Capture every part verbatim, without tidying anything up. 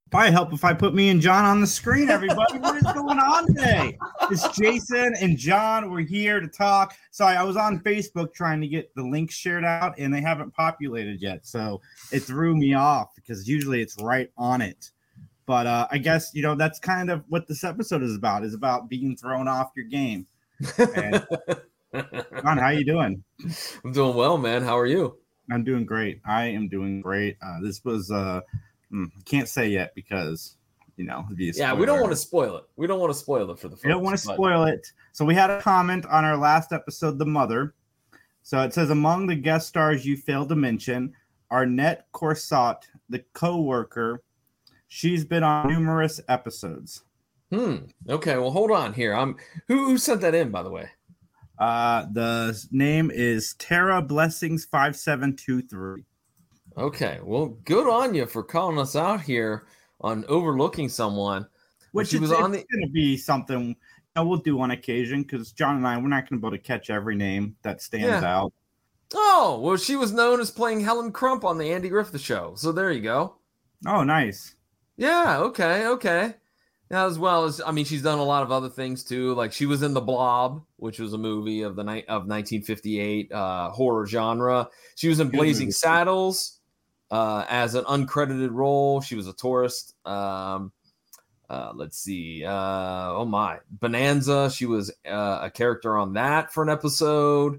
Probably help if I put me and John on the screen, everybody. What is going on today? It's Jason and John. We're here to talk. Sorry, I was on Facebook trying to get the link shared out, and they haven't populated yet. So it threw me off because usually it's right on it. But uh, I guess, you know, that's kind of what this episode is about, is about being thrown off your game. And, John, how you doing? I'm doing well, man. How are you? I'm doing great. I am doing great. Uh, this was... Uh, I can't say yet because, you know, it'd be a yeah, we don't want to spoil it. We don't want to spoil it for the folks. We don't want to spoil it. So we had a comment on our last episode, The Mother. So it says, among the guest stars you failed to mention, Arnett Corsat, the co-worker. She's been on numerous episodes. Hmm. Okay. Well, hold on here. I'm who, who sent that in, by the way? Uh, the name is Tara Blessings five seven two three. Okay, well, good on you for calling us out here on overlooking someone. Which she is was on the... going to be something you know, we'll do on occasion because John and I, we're not going to be able to catch every name that stands yeah. out. Oh, well, she was known as playing Helen Crump on the Andy Griffith Show. So there you go. Oh, nice. Yeah, okay, okay. As well as, I mean, she's done a lot of other things too. Like she was in The Blob, which was a movie of the night of nineteen fifty-eight uh, horror genre. She was in Blazing Saddles. Uh, as an uncredited role, she was a tourist. Um, uh, let's see. Uh, oh my, Bonanza. She was uh, a character on that for an episode.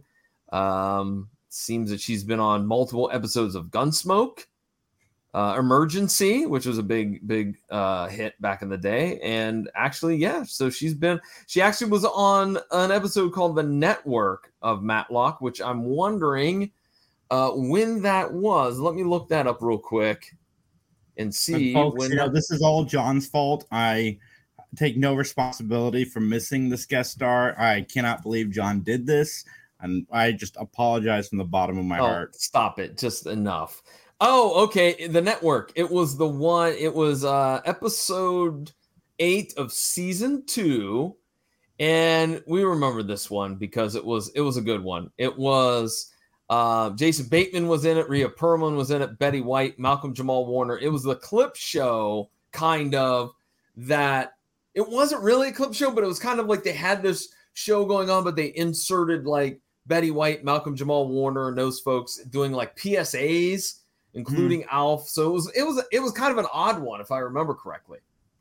Um, seems that she's been on multiple episodes of Gunsmoke, uh, Emergency, which was a big, big uh, hit back in the day. And actually, yeah. So she's been. She actually was on an episode called The Network of Matlock, which I'm wondering. Uh, when that was, let me look that up real quick and see. And folks, when you that... know, this is all John's fault. I take no responsibility for missing this guest star. I cannot believe John did this, and I just apologize from the bottom of my oh, heart. Stop it. Just enough. Oh, okay. The Network. It was the one, it was uh, episode eight of season two. And we remember this one because it was, it was a good one. It was... Uh, Jason Bateman was in it. Rhea Perlman was in it. Betty White, Malcolm Jamal Warner. It was the clip show, kind of, that it wasn't really a clip show, but it was kind of like they had this show going on, but they inserted like Betty White, Malcolm Jamal Warner, and those folks doing like P S As, including mm. Alf. So it was it was it was kind of an odd one, if I remember correctly.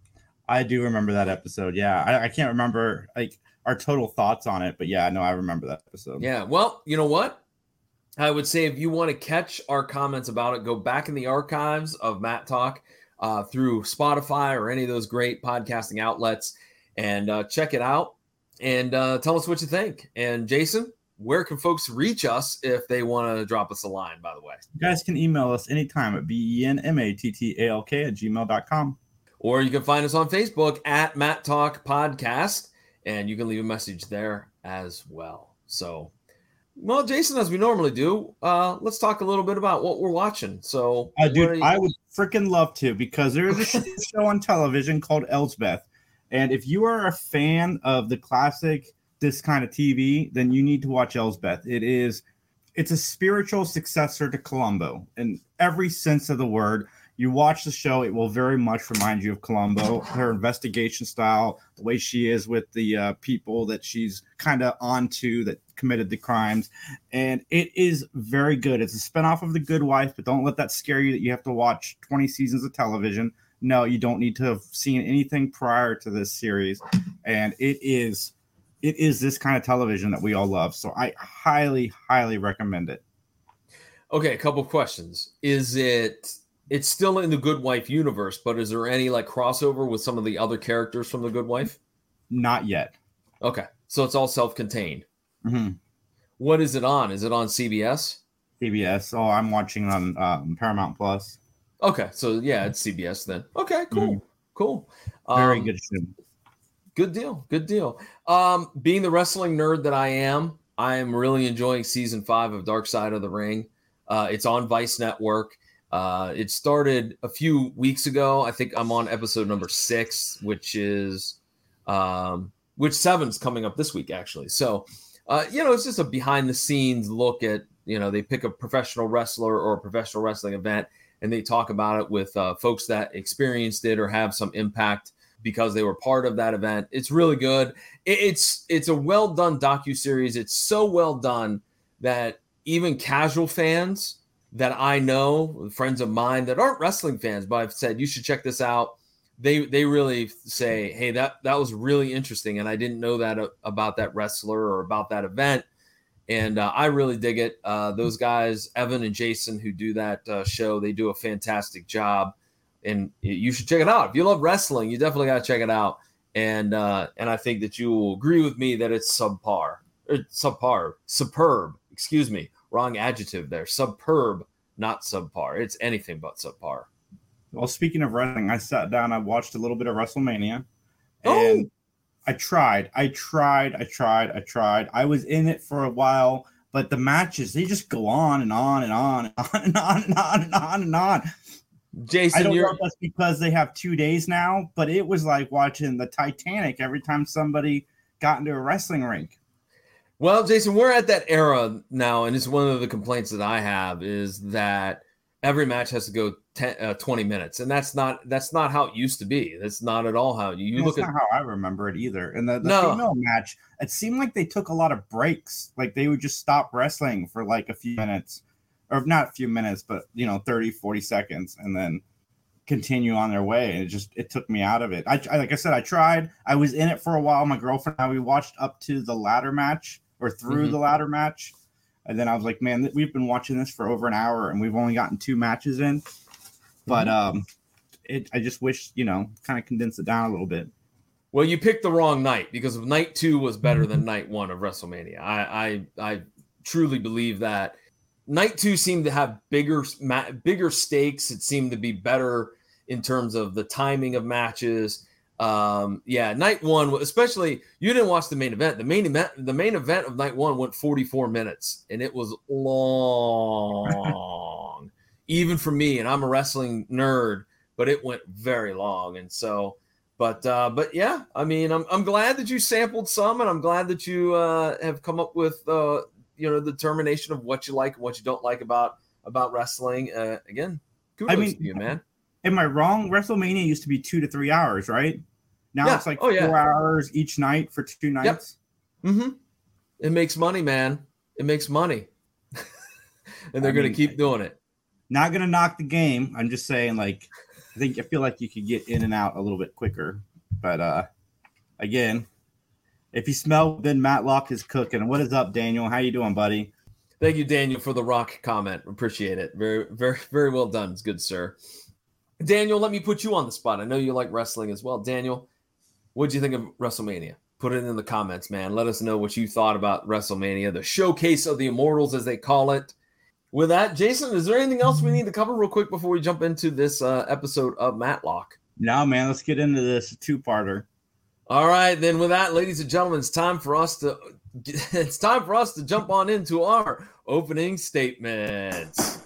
I do remember that episode. Yeah, I, I can't remember like our total thoughts on it, but yeah, no, I remember that episode. Yeah, well, you know what? I would say if you want to catch our comments about it, go back in the archives of Matt Talk uh, through Spotify or any of those great podcasting outlets and uh, check it out and uh, tell us what you think. And Jason, where can folks reach us if they want to drop us a line, by the way? You guys can email us anytime at B E N M A T T A L K at gmail dot com. Or you can find us on Facebook at Matt Talk Podcast, and you can leave a message there as well. So... Well, Jason, as we normally do, uh, let's talk a little bit about what we're watching. So, uh, dude, you- I would freaking love to because there is a show on television called Elsbeth. And if you are a fan of the classic, this kind of T V, then you need to watch Elsbeth. It is, it's a spiritual successor to Columbo in every sense of the word. You watch the show, it will very much remind you of Columbo, her investigation style, the way she is with the uh, people that she's kind of onto that committed the crimes. And it is very good. It's a spinoff of The Good Wife, but don't let that scare you that you have to watch twenty seasons of television. No, you don't need to have seen anything prior to this series. And it is, it is this kind of television that we all love. So I highly, highly recommend it. Okay, a couple of questions. Is it... It's still in the Good Wife universe, but is there any like crossover with some of the other characters from the Good Wife? Not yet. Okay. So it's all self-contained. Mm-hmm. What is it on? Is it on C B S? C B S. Oh, I'm watching on um, Paramount Plus. Okay. So yeah, it's C B S then. Okay, cool. Mm-hmm. Cool. Very um, good show. Good deal. Good deal. Um, being the wrestling nerd that I am, I am really enjoying season five of Dark Side of the Ring. Uh, it's on Vice Network. Uh, it started a few weeks ago. I think I'm on episode number six, which is um, which seven's coming up this week, actually. So, uh, you know, it's just a behind the scenes look at, you know, they pick a professional wrestler or a professional wrestling event and they talk about it with uh, folks that experienced it or have some impact because they were part of that event. It's really good. It, it's it's a well done docuseries. It's so well done that even casual fans that I know, friends of mine that aren't wrestling fans, but I've said you should check this out. They they really say, hey, that that was really interesting, and I didn't know that uh, about that wrestler or about that event. And uh, I really dig it. Uh, those guys, Evan and Jason, who do that uh, show, they do a fantastic job. And you should check it out. If you love wrestling, you definitely got to check it out. And uh, and I think that you will agree with me that it's subpar. Or subpar. Superb. Excuse me. Wrong adjective there. Superb, not subpar. It's anything but subpar. Well, speaking of wrestling, I sat down, I watched a little bit of WrestleMania. Oh. And I tried. I tried. I tried. I tried. I was in it for a while, but the matches, they just go on and on and on and on and on and on and on and on. Jason, I don't you're... know if that's because they have two days now, but it was like watching the Titanic every time somebody got into a wrestling rink. Well, Jason, we're at that era now, and it's one of the complaints that I have is that every match has to go ten, uh, twenty minutes, and that's not that's not how it used to be. That's not at all how you, you look at. That's not how I remember it either. And the, the no. female match, it seemed like they took a lot of breaks. Like they would just stop wrestling for like a few minutes, or not a few minutes, but you know, thirty, forty seconds, and then continue on their way. And it just it took me out of it. I, I like I said, I tried. I was in it for a while. My girlfriend and I, we watched up to the ladder match or through mm-hmm. the ladder match. And then I was like, man, we've been watching this for over an hour and we've only gotten two matches in. But um, it, I just wish, you know, kind of condense it down a little bit. Well, you picked the wrong night because night two was better than night one of WrestleMania. I I, I truly believe that. Night two seemed to have bigger bigger stakes. It seemed to be better in terms of the timing of matches. Um, yeah, night one, especially you didn't watch the main event. The main event, the main event of night one went forty-four minutes, and it was long, even for me. And I'm a wrestling nerd, but it went very long. And so, but uh, but yeah, I mean, I'm I'm glad that you sampled some, and I'm glad that you uh, have come up with uh, you know the determination of what you like and what you don't like about about wrestling. Uh, again, kudos I mean, to you, man. Am I wrong? WrestleMania used to be two to three hours, right? Now yeah. it's like oh, four yeah. hours each night for two nights. Yep. Mm-hmm. It makes money, man. It makes money. And they're going to keep doing it. Not going to knock the game. I'm just saying, like, I think I feel like you could get in and out a little bit quicker. But uh, again, if you smell, then Matlock is cooking. What is up, Daniel? How you doing, buddy? Thank you, Daniel, for the rock comment. Appreciate it. Very, very, very well done. It's good, sir. Daniel, let me put you on the spot. I know you like wrestling as well. Daniel, what did you think of WrestleMania? Put it in the comments, man. Let us know what you thought about WrestleMania, the showcase of the immortals, as they call it. With that, Jason, is there anything else we need to cover real quick before we jump into this uh, episode of Matlock? No, man. Let's get into this two-parter. All right, then. With that, ladies and gentlemen, it's time for us to it's time for us to jump on into our opening statements.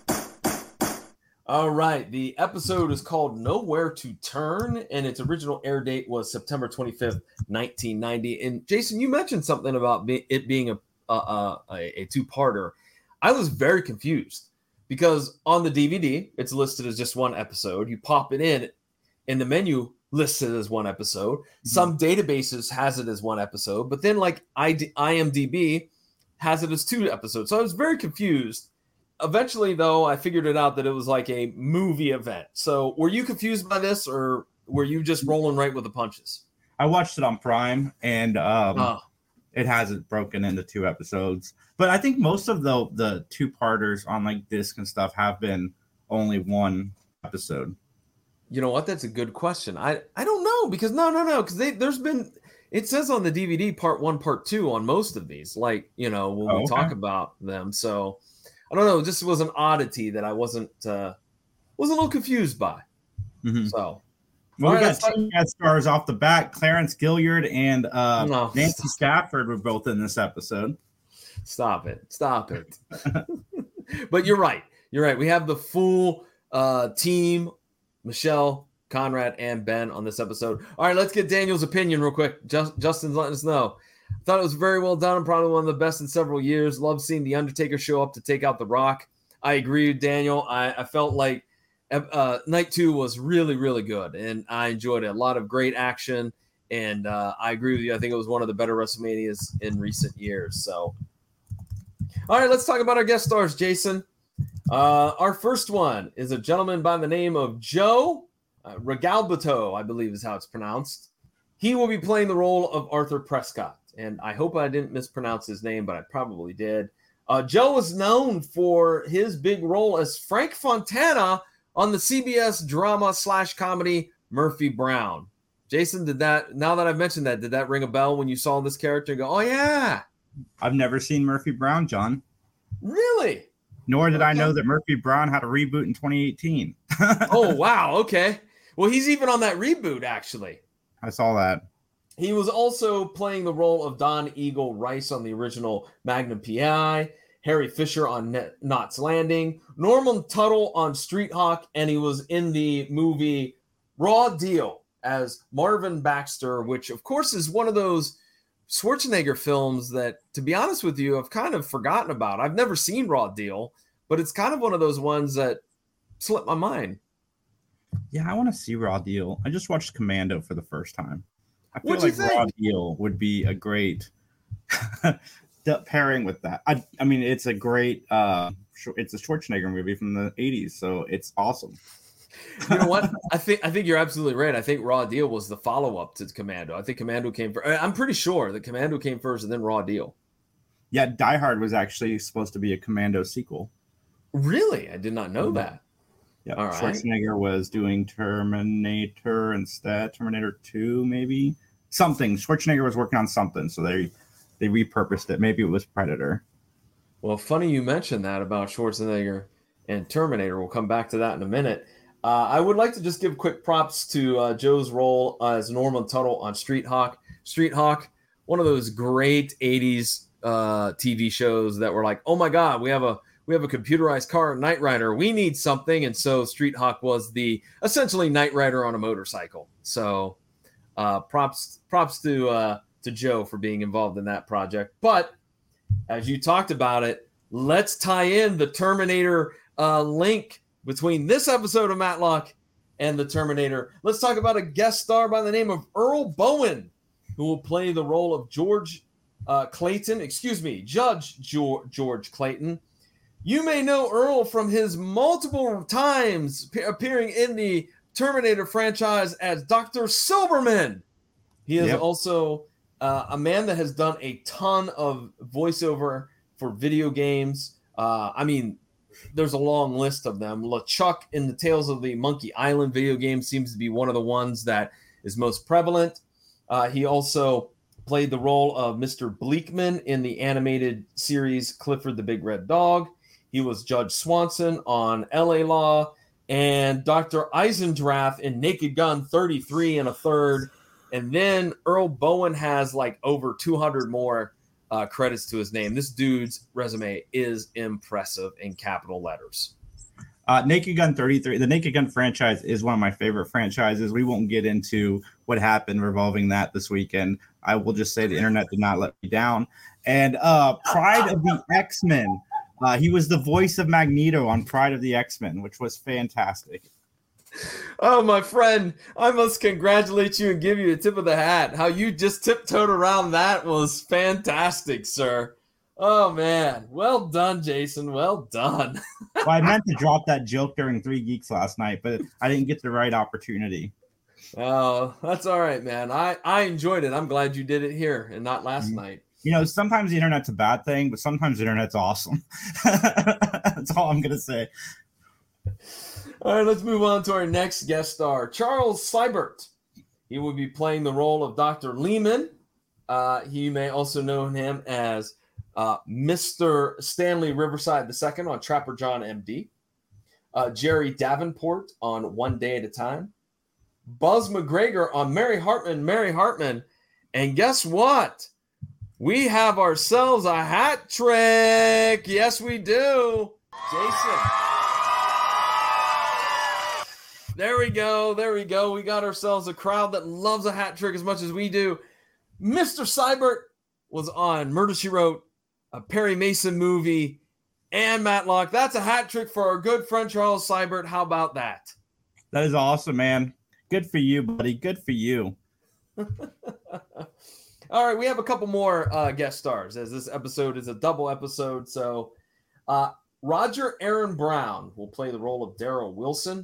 All right, the episode is called Nowhere to Turn, and its original air date was September twenty-fifth, nineteen ninety. And Jason, you mentioned something about be- it being a, a, a, a two-parter. I was very confused because on the D V D, it's listed as just one episode. You pop it in, and the menu lists it as one episode. Mm-hmm. Some databases has it as one episode, but then like I D- IMDb has it as two episodes. So I was very confused. Eventually, though, I figured it out that it was like a movie event. So were you confused by this, or were you just rolling right with the punches? I watched it on Prime, and um, oh. it has it broken into two episodes. But I think most of the, the two-parters on like disc and stuff have been only one episode. You know what? That's a good question. I, I don't know, because no, no, no, because they there's been – it says on the D V D part one, part two on most of these, like, you know, when oh, we okay. talk about them. So – I don't know. This was an oddity that I wasn't uh, was a little confused by. Mm-hmm. So, well, we right, got two guest stars off the bat. Clarence Gilliard and uh, no, Nancy stop. Stafford were both in this episode. Stop it! Stop it! But you're right. You're right. We have the full uh, team: Michelle, Conrad, and Ben on this episode. All right, let's get Daniel's opinion real quick. Just, Justin's letting us know. I thought it was very well done and probably one of the best in several years. Love seeing The Undertaker show up to take out The Rock. I agree with Daniel. I, I felt like uh, night two was really, really good, and I enjoyed it. A lot of great action, and uh, I agree with you. I think it was one of the better WrestleManias in recent years. So, all right, let's talk about our guest stars, Jason. Uh, our first one is a gentleman by the name of Joe uh, Regalbuto, I believe is how it's pronounced. He will be playing the role of Arthur Prescott, and I hope I didn't mispronounce his name, but I probably did. Uh, Joe is known for his big role as Frank Fontana on the C B S drama slash comedy Murphy Brown. Jason, did that, now that I've mentioned that, did that ring a bell when you saw this character and go, oh yeah? I've never seen Murphy Brown, John. Really? Nor did okay. I know that Murphy Brown had a reboot in twenty eighteen. Oh, wow. Okay. Well, he's even on that reboot, actually. I saw that. He was also playing the role of Don Eagle Rice on the original Magnum P I, Harry Fisher on Knots Landing, Norman Tuttle on Street Hawk, and he was in the movie Raw Deal as Marvin Baxter, which, of course, is one of those Schwarzenegger films that, to be honest with you, I've kind of forgotten about. I've never seen Raw Deal, but it's kind of one of those ones that slipped my mind. Yeah, I want to see Raw Deal. I just watched Commando for the first time. I feel What'd like Raw Deal would be a great pairing with that. I, I mean, it's a great, uh, it's a Schwarzenegger movie from the eighties, so it's awesome. You know what? I think I think you're absolutely right. I think Raw Deal was the follow-up to Commando. I think Commando came first. I'm pretty sure that Commando came first and then Raw Deal. Yeah, Die Hard was actually supposed to be a Commando sequel. Really? I did not know that. Yeah, all right. Schwarzenegger was doing Terminator instead, Terminator two, maybe something. Schwarzenegger was working on something, so they they repurposed it. Maybe it was Predator. Well, funny you mentioned that about Schwarzenegger and Terminator. We'll come back to that in a minute. Uh, I would like to just give quick props to uh, Joe's role as Norman Tuttle on Street Hawk. Street Hawk, one of those great eighties uh, T V shows that were like, oh my God, we have a we have a computerized car, Knight Rider. We need something, and so Street Hawk was the essentially Knight Rider on a motorcycle. So uh, props props to uh, to Joe for being involved in that project. But as you talked about it, let's tie in the Terminator uh, link between this episode of Matlock and the Terminator. Let's talk about a guest star by the name of Earl Bowen, who will play the role of George uh, Clayton. Excuse me, Judge George, George Clayton. You may know Earl from his multiple times p- appearing in the Terminator franchise as Doctor Silberman. He is yep. also uh, a man that has done a ton of voiceover for video games. Uh, I mean, there's a long list of them. LeChuck in the Tales of the Monkey Island video game seems to be one of the ones that is most prevalent. Uh, he also played the role of Mister Bleakman in the animated series Clifford the Big Red Dog. He was Judge Swanson on L A Law and Doctor Eisendrath in Naked Gun thirty-three and a third. And then Earl Bowen has like over two hundred more Uh, credits to his name. This dude's resume is impressive in capital letters. Uh, Naked Gun thirty-three, the Naked Gun franchise is one of my favorite franchises. We won't get into what happened revolving that this weekend. I will just say the internet did not let me down. And uh, Pride of the X-Men. Uh, he was the voice of Magneto on Pride of the X-Men, which was fantastic. Oh, my friend, I must congratulate you and give you a tip of the hat. How you just tiptoed around that was fantastic, sir. Oh, man. Well done, Jason. Well done. Well, I meant to drop that joke during Three Geeks last night, but I didn't get the right opportunity. Oh, that's all right, man. I, I enjoyed it. I'm glad you did it here and not last mm-hmm. night. You know, sometimes the internet's a bad thing, but sometimes the internet's awesome. That's all I'm going to say. All right, let's move on to our next guest star, Charles Seibert. He will be playing the role of Doctor Lehman. Uh, you may also know him as uh, Mister Stanley Riverside the Second on Trapper John M D. Uh, Jerry Davenport on One Day at a Time. Buzz McGregor on Mary Hartman, Mary Hartman. And guess what? We have ourselves a hat trick. Yes, we do. Jason. There we go. There we go. We got ourselves a crowd that loves a hat trick as much as we do. Mister Seibert was on Murder, She Wrote, a Perry Mason movie, and Matlock. That's a hat trick for our good friend Charles Seibert. How about that? That is awesome, man. Good for you, buddy. Good for you. All right, we have a couple more uh, guest stars, as this episode is a double episode. So uh, Roger Aaron Brown will play the role of Daryl Wilson.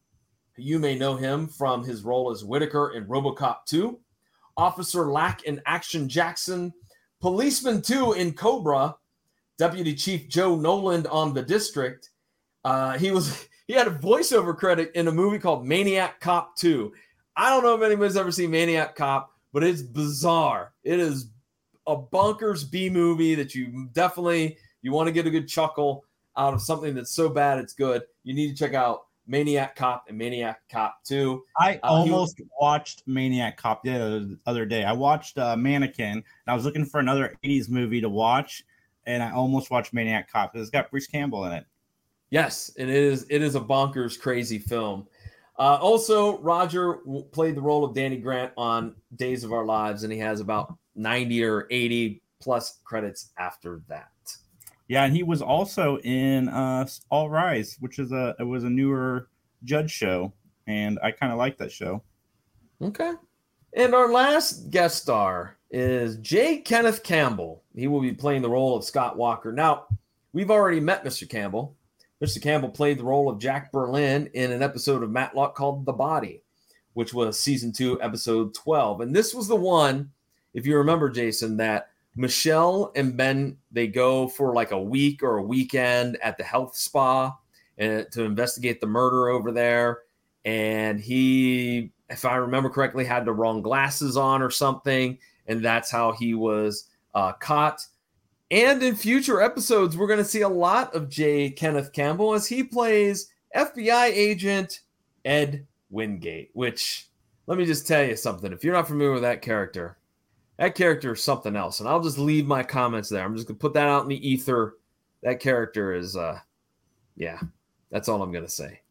You may know him from his role as Whitaker in RoboCop two, Officer Lack in Action Jackson, Policeman two in Cobra, Deputy Chief Joe Noland on The District. Uh, he was he had a voiceover credit in a movie called Maniac Cop two. I don't know if anybody's ever seen Maniac Cop, but it's bizarre. It is a bonkers B movie that you definitely, you want to get a good chuckle out of something that's so bad it's good. You need to check out Maniac Cop and Maniac Cop two. I uh, almost was, watched Maniac Cop the other day. I watched uh, Mannequin, and I was looking for another eighties movie to watch, and I almost watched Maniac Cop because it's got Bruce Campbell in it. Yes, it is. It is a bonkers, crazy film. Uh, also, Roger played the role of Danny Grant on Days of Our Lives, and he has about ninety or eighty plus credits after that. Yeah, and he was also in uh, All Rise, which is a it was a newer Judge show, and I kind of like that show. Okay. And our last guest star is J. Kenneth Campbell. He will be playing the role of Scott Walker. Now, we've already met Mister Campbell. Mister Campbell played the role of Jack Berlin in an episode of Matlock called The Body, which was season two, episode twelve. And this was the one, if you remember, Jason, that Michelle and Ben, they go for like a week or a weekend at the health spa and to investigate the murder over there. And he, if I remember correctly, had the wrong glasses on or something. And that's how he was uh, caught. And in future episodes, we're going to see a lot of J. Kenneth Campbell as he plays F B I agent Ed Wingate, which, let me just tell you something. If you're not familiar with that character, that character is something else. And I'll just leave my comments there. I'm just going to put that out in the ether. That character is, uh, yeah, that's all I'm going to say.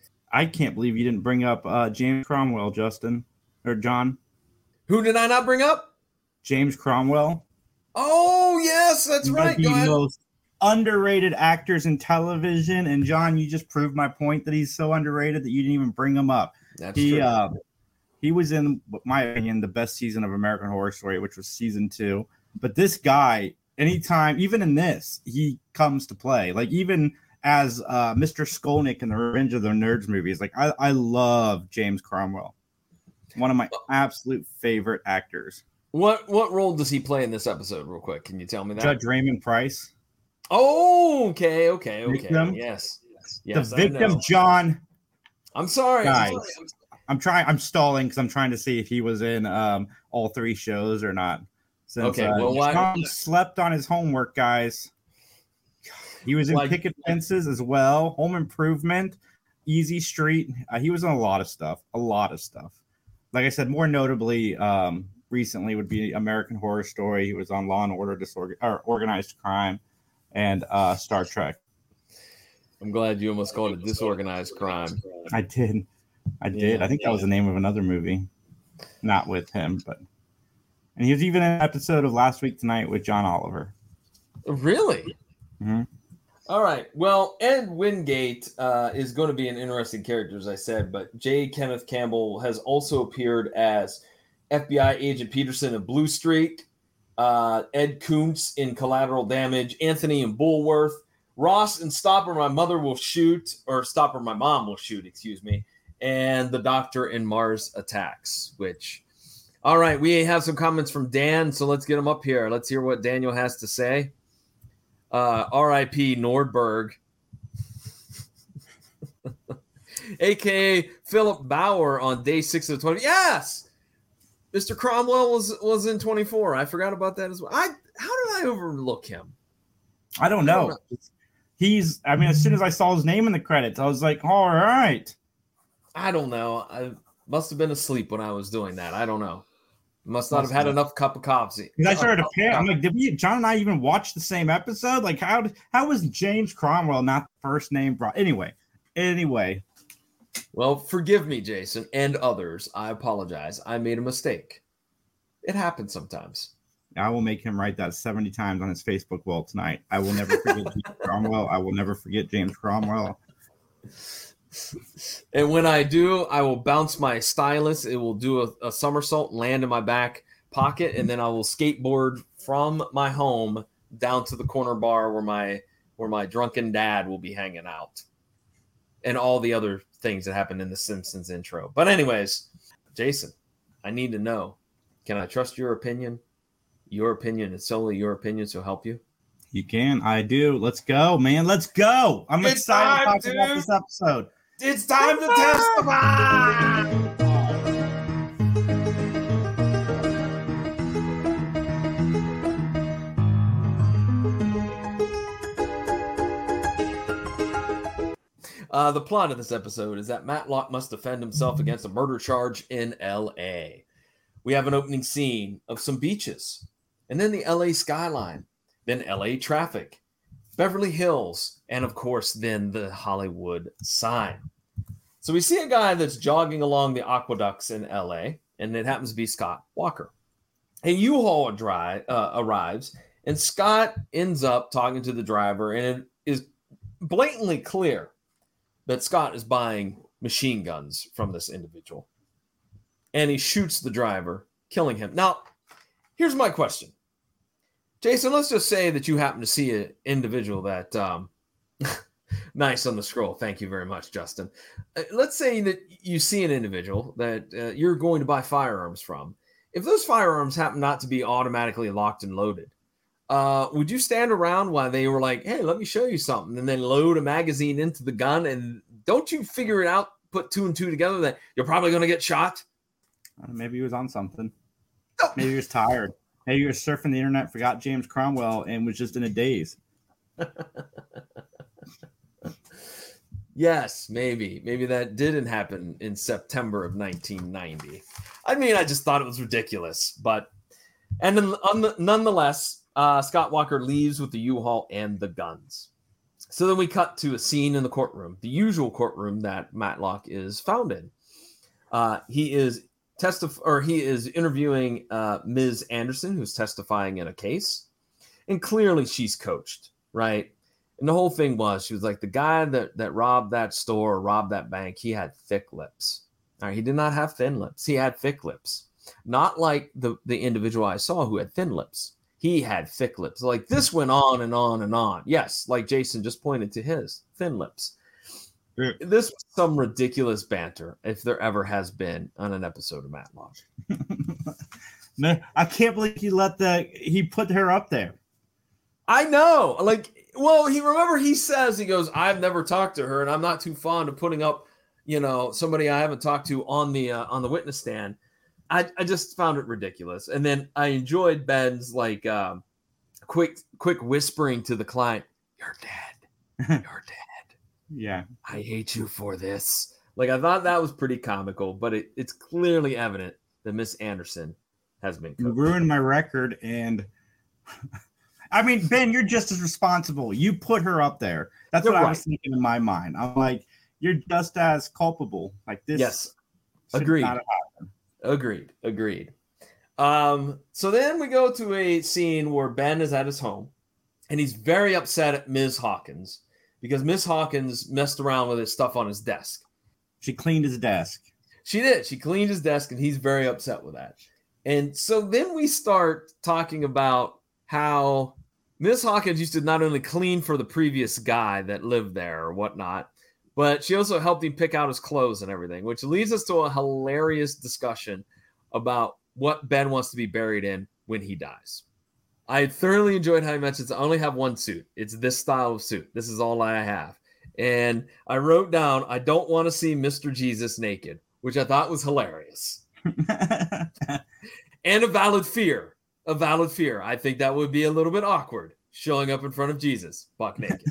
I can't believe you didn't bring up uh, James Cromwell, Justin, or John. Who did I not bring up? James Cromwell. Oh, yes, that's One right. of Go the ahead. most underrated actors in television. And John, you just proved my point that he's so underrated that you didn't even bring him up. That's he, true. Uh, he was in, my opinion, the best season of American Horror Story, which was season two. But this guy, anytime, even in this, he comes to play. Like even as uh, Mister Skolnick in the Revenge of the Nerds movies, like I, I love James Cromwell. One of my absolute favorite actors. What what role does he play in this episode, real quick? Can you tell me that? Judge Raymond Price. Oh, okay, okay, okay. Victim. Yes. yes The I victim, know. John. I'm sorry. Guys, I'm sorry. I'm trying. I'm stalling because I'm trying to see if he was in um, all three shows or not. Since, Okay, uh, well, why- John slept on his homework, guys. He was in Like- Picket Fences as well. Home Improvement, Easy Street. Uh, he was in a lot of stuff. A lot of stuff. Like I said, more notably, um, recently would be American Horror Story. He was on Law and Order, Disorg- or Organized Crime, and uh, Star Trek. I'm glad you almost called it disorganized crime. I did. I did. Yeah, I think that was yeah. the name of another movie. Not with him, but. And he was even in an episode of Last Week Tonight with John Oliver. Really? Mm-hmm. All right. Well, Ed Wingate uh, is going to be an interesting character, as I said, but J. Kenneth Campbell has also appeared as F B I Agent Peterson in Blue Streak, uh, Ed Kuntz in Collateral Damage, Anthony in Bullworth, Ross in Stop or My Mother Will Shoot, or Stop or My Mom Will Shoot, excuse me, and the Doctor in Mars Attacks, which... All right, we have some comments from Dan, so let's get them up here. Let's hear what Daniel has to say. Uh, R I P Nordberg, a k a. Philip Bauer on day six of twenty. Yes! Mister Cromwell was, was in twenty-four. I forgot about that as well. I How did I overlook him? I don't know. I don't know. He's, I mean, as soon as I saw his name in the credits, I was like, all right. I don't know. I must have been asleep when I was doing that. I don't know. Must not Must have had have. enough cup of coffee. Because I started to panic. I'm like, did we, John and I even watch the same episode? Like, how did, how was James Cromwell not the first name brought? Anyway, anyway. Well, forgive me, Jason, and others. I apologize. I made a mistake. It happens sometimes. I will make him write that seventy times on his Facebook wall tonight. I will never forget James Cromwell. I will never forget James Cromwell. And when I do, I will bounce my stylus. It will do a, a somersault, land in my back pocket, and then I will skateboard from my home down to the corner bar where my where my drunken dad will be hanging out, and all the other things that happened in the Simpsons intro. But anyways, Jason, I need to know, can I trust your opinion? Your opinion is solely your opinion, so help you. You can. I do. Let's go, man. Let's go. I'm It's excited time, to talk about this episode. It's time to testify. Uh, the plot of this episode is that Matlock must defend himself against a murder charge in L A. We have an opening scene of some beaches, and then the L A skyline, then L A traffic, Beverly Hills, and of course, then the Hollywood sign. So we see a guy that's jogging along the aqueducts in L A, and it happens to be Scott Walker. A U-Haul dri- uh, arrives, and Scott ends up talking to the driver, and it is blatantly clear that Scott is buying machine guns from this individual. And he shoots the driver, killing him. Now, here's my question. Jason, let's just say that you happen to see an individual that... Um, nice on the scroll. Thank you very much, Justin. Uh, let's say that you see an individual that uh, you're going to buy firearms from. If those firearms happen not to be automatically locked and loaded, uh, would you stand around while they were like, hey, let me show you something, and then load a magazine into the gun? And don't you figure it out, put two and two together, that you're probably going to get shot? Uh, maybe he was on something. No. Maybe he was tired. Maybe he was surfing the internet, forgot James Cromwell, and was just in a daze. Yes, maybe. Maybe that didn't happen in September of nineteen ninety. I mean, I just thought it was ridiculous. But, and then, on nonetheless, uh, Scott Walker leaves with the U-Haul and the guns. So then we cut to a scene in the courtroom, the usual courtroom that Matlock is found in. Uh, he is testif- or he is interviewing uh, Miz Anderson, who's testifying in a case. And clearly she's coached, right? And the whole thing was, she was like, the guy that, that robbed that store, robbed that bank, he had thick lips. All right, he did not have thin lips. He had thick lips. Not like the, the individual I saw who had thin lips. He had thick lips. Like, this went on and on and on. Yes, like Jason just pointed to his thin lips. Yeah. This was some ridiculous banter, if there ever has been, on an episode of Matlock. Man, I can't believe he let the he put her up there. I know. Like, well, he remember he says, he goes, I've never talked to her, and I'm not too fond of putting up, you know, somebody I haven't talked to on the uh, on the witness stand. I, I just found it ridiculous. And then I enjoyed Ben's like um, quick quick whispering to the client, "You're dead. You're dead. Yeah. I hate you for this." Like, I thought that was pretty comical, but it, it's clearly evident that Miss Anderson has been coached. You ruined my record, and I mean, Ben, you're just as responsible. You put her up there. That's you're what right. I was thinking in my mind. I'm like, you're just as culpable. Like this. Yes. Agreed. Agreed. Agreed. Um, so then we go to a scene where Ben is at his home, and he's very upset at Miz Hawkins because Miz Hawkins messed around with his stuff on his desk. She cleaned his desk. She did. She cleaned his desk, and he's very upset with that. And so then we start talking about how Miz Hawkins used to not only clean for the previous guy that lived there or whatnot, but she also helped him pick out his clothes and everything, which leads us to a hilarious discussion about what Ben wants to be buried in when he dies. I thoroughly enjoyed how he mentions I only have one suit. It's this style of suit. This is all I have. And I wrote down, I don't want to see Mister Jesus naked, which I thought was hilarious. And a valid fear. A valid fear. I think that would be a little bit awkward, showing up in front of Jesus, buck naked.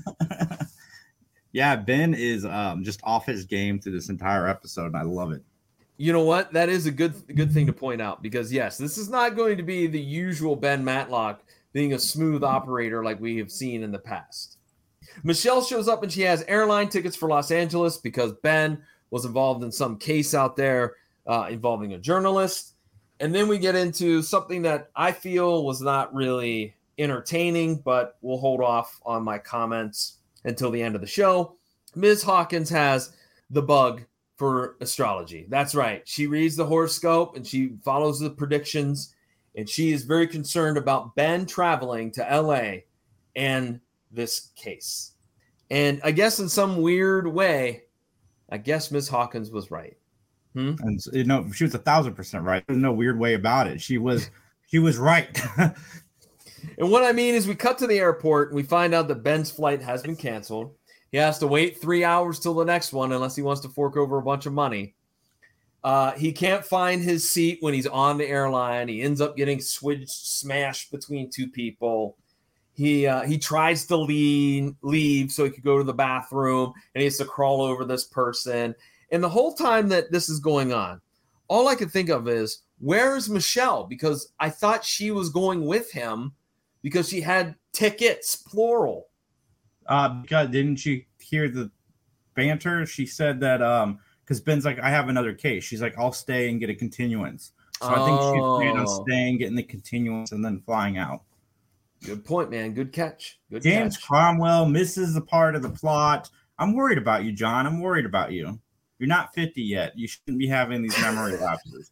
Yeah, Ben is um, just off his game through this entire episode, and I love it. You know what? That is a good good thing to point out, because, yes, this is not going to be the usual Ben Matlock being a smooth operator like we have seen in the past. Michelle shows up, and she has airline tickets for Los Angeles because Ben was involved in some case out there uh, involving a journalist. And then we get into something that I feel was not really entertaining, but we'll hold off on my comments until the end of the show. Miz Hawkins has the bug for astrology. That's right. She reads the horoscope and she follows the predictions, and she is very concerned about Ben traveling to L A and this case. And I guess in some weird way, I guess Miz Hawkins was right. Hmm? And you know, she was a thousand percent right. There's no weird way about it. She was, she was right. And what I mean is we cut to the airport and we find out that Ben's flight has been canceled. He has to wait three hours till the next one unless he wants to fork over a bunch of money. Uh, he can't find his seat when he's on the airline. He ends up getting switched, smashed between two people. He uh, he tries to leave, leave so he could go to the bathroom, and he has to crawl over this person. And the whole time that this is going on, all I could think of is, where is Michelle? Because I thought she was going with him because she had tickets, plural. Uh, because didn't you hear the banter? She said that um, because Ben's like, I have another case. She's like, I'll stay and get a continuance. So oh. I think she planned on staying, getting the continuance, and then flying out. Good point, man. Good catch. Good James catch. Cromwell misses a part of the plot. I'm worried about you, John. I'm worried about you. You're not fifty yet. You shouldn't be having these memory lapses.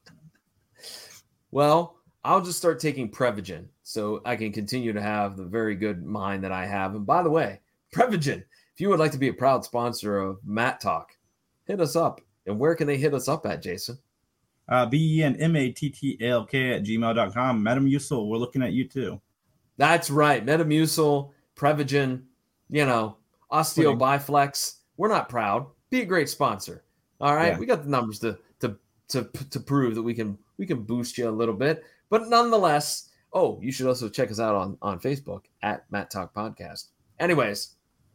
Well, I'll just start taking Prevagen so I can continue to have the very good mind that I have. And by the way, Prevagen, if you would like to be a proud sponsor of Matt Talk, hit us up. And where can they hit us up at, Jason? Uh, B E N M A T T A L K at gmail dot com. Metamucil, we're looking at you too. That's right. Metamucil, Prevagen, you know, OsteoBiflex. We're not proud. Be a great sponsor. All right. Yeah. We got the numbers to to to to prove that we can we can boost you a little bit. But nonetheless, oh, you should also check us out on, on Facebook at Matt Talk Podcast. Anyways.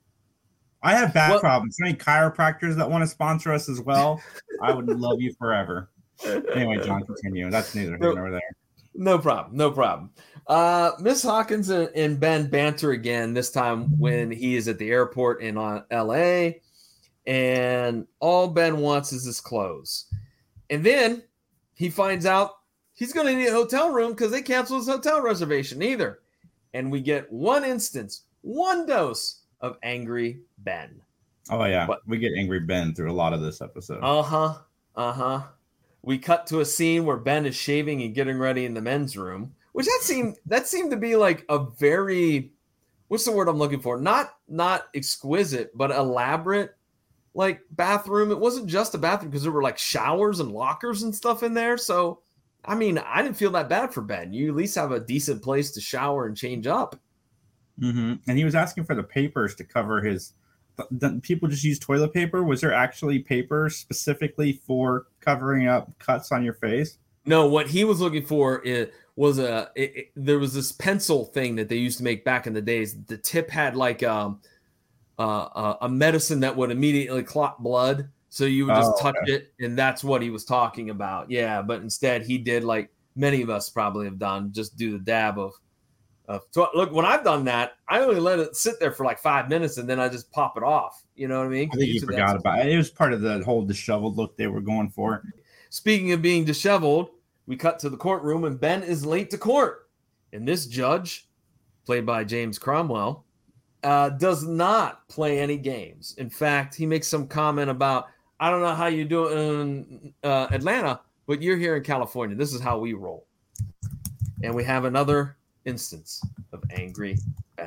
I have back well, problems. Any chiropractors that want to sponsor us as well? I would love you forever. Anyway, John, continue. That's neither here nor there. No problem. No problem. Uh, Miss Hawkins and, and Ben banter again, this time when he is at the airport in uh, L A, and all Ben wants is his clothes. And then he finds out he's going to need a hotel room because they canceled his hotel reservation either. And we get one instance, one dose of angry Ben. Oh, yeah. But, we get angry Ben through a lot of this episode. Uh-huh. Uh-huh. We cut to a scene where Ben is shaving and getting ready in the men's room, which that seemed that seemed to be like a very, what's the word I'm looking for? Not not exquisite, but elaborate, like bathroom. It wasn't just a bathroom because there were like showers and lockers and stuff in there. So, I mean, I didn't feel that bad for Ben. You at least have a decent place to shower and change up. Mm-hmm. And he was asking for the papers to cover his. Th- people just use toilet paper. Was there actually paper specifically for covering up cuts on your face? No, what he was looking for is, was a. It, it, there was this pencil thing that they used to make back in the days. The tip had like um, uh, a medicine that would immediately clot blood, so you would just oh, touch okay. it, and that's what he was talking about. Yeah, but instead he did like many of us probably have done, just do the dab of. Uh, so look, when I've done that, I only let it sit there for like five minutes and then I just pop it off. You know what I mean? I think you forgot about it. It was part of the whole disheveled look they were going for. Speaking of being disheveled, we cut to the courtroom and Ben is late to court. And this judge, played by James Cromwell, uh, does not play any games. In fact, he makes some comment about, I don't know how you do it in uh, Atlanta, but you're here in California. This is how we roll. And we have another instance of angry Ben.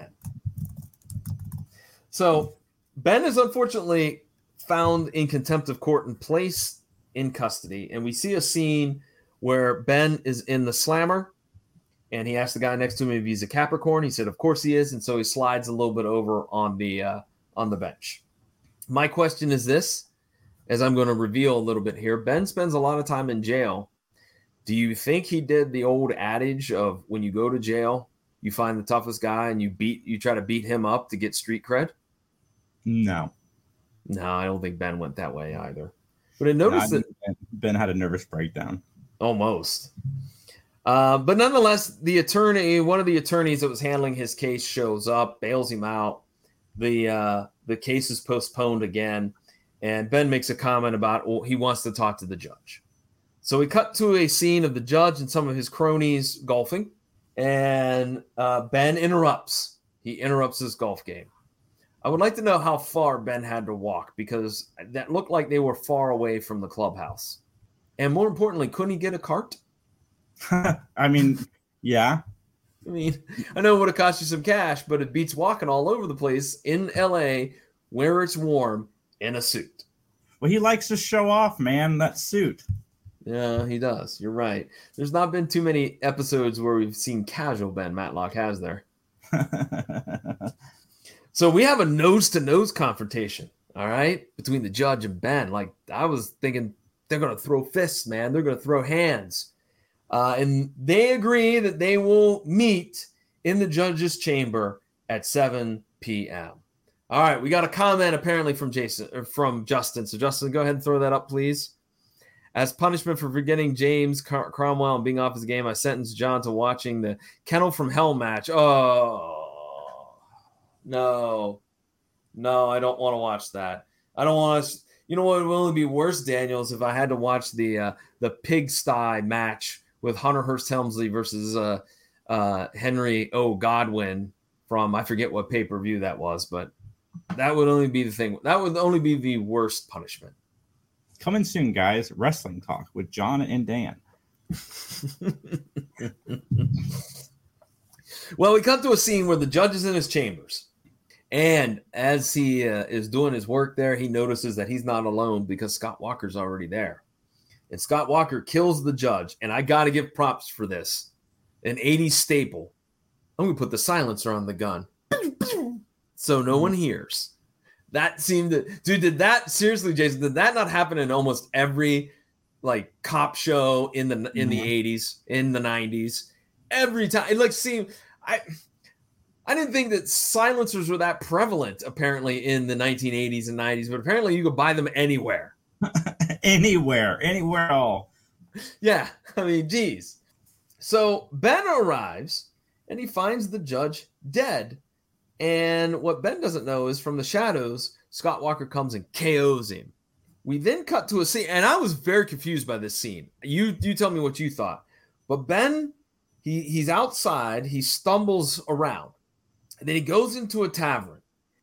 So Ben is unfortunately found in contempt of court and placed in custody. And we see a scene where Ben is in the slammer and he asked the guy next to him if he's a Capricorn. He said, of course he is. And so he slides a little bit over on the, uh, on the bench. My question is this, as I'm going to reveal a little bit here, Ben spends a lot of time in jail. Do you think he did the old adage of when you go to jail, you find the toughest guy and you beat, you try to beat him up to get street cred? No. No, I don't think Ben went that way either. But I noticed no, I that Ben had a nervous breakdown. Almost. Uh, but nonetheless, the attorney, one of the attorneys that was handling his case shows up, bails him out. The, uh, the case is postponed again. And Ben makes a comment about, well, he wants to talk to the judge. So we cut to a scene of the judge and some of his cronies golfing, and uh, Ben interrupts. He interrupts his golf game. I would like to know how far Ben had to walk, because that looked like they were far away from the clubhouse. And more importantly, couldn't he get a cart? I mean, yeah. I mean, I know it would have cost you some cash, but it beats walking all over the place in L A where it's warm in a suit. Well, he likes to show off, man, that suit. Yeah, he does. You're right. There's not been too many episodes where we've seen casual Ben Matlock, has there? So we have a nose-to-nose confrontation, all right, between the judge and Ben. Like, I was thinking they're going to throw fists, man. They're going to throw hands. Uh, and they agree that they will meet in the judge's chamber at seven p.m. All right, we got a comment apparently from Jason or from Justin. So, Justin, go ahead and throw that up, please. As punishment for forgetting James Car- Cromwell and being off his game, I sentenced John to watching the Kennel from Hell match. Oh, no. No, I don't want to watch that. I don't want to. You know what would only be worse, Daniel, is if I had to watch the uh, the pigsty match with Hunter Hearst Helmsley versus uh, uh, Henry O. Godwin from, I forget what pay-per-view that was, but that would only be the thing. That would only be the worst punishment. Coming soon, guys. Wrestling Talk with John and Dan. Well, we come to a scene where the judge is in his chambers. And as he uh, is doing his work there, he notices that he's not alone because Scott Walker's already there. And Scott Walker kills the judge. And I got to give props for this. An eighties staple. I'm going to put the silencer on the gun so no one hears. That seemed to, dude, did that, seriously, Jason, did that not happen in almost every like cop show in the in the eighties, in the nineties? Every time. It like seemed, I I didn't think that silencers were that prevalent apparently in the nineteen eighties and nineties, but apparently you could buy them anywhere. anywhere, anywhere at all. Yeah, I mean, geez. So Ben arrives and he finds the judge dead. And what Ben doesn't know is from the shadows, Scott Walker comes and K Os him. We then cut to a scene, and I was very confused by this scene. You you tell me what you thought. But Ben, he he's outside. He stumbles around. And then he goes into a tavern.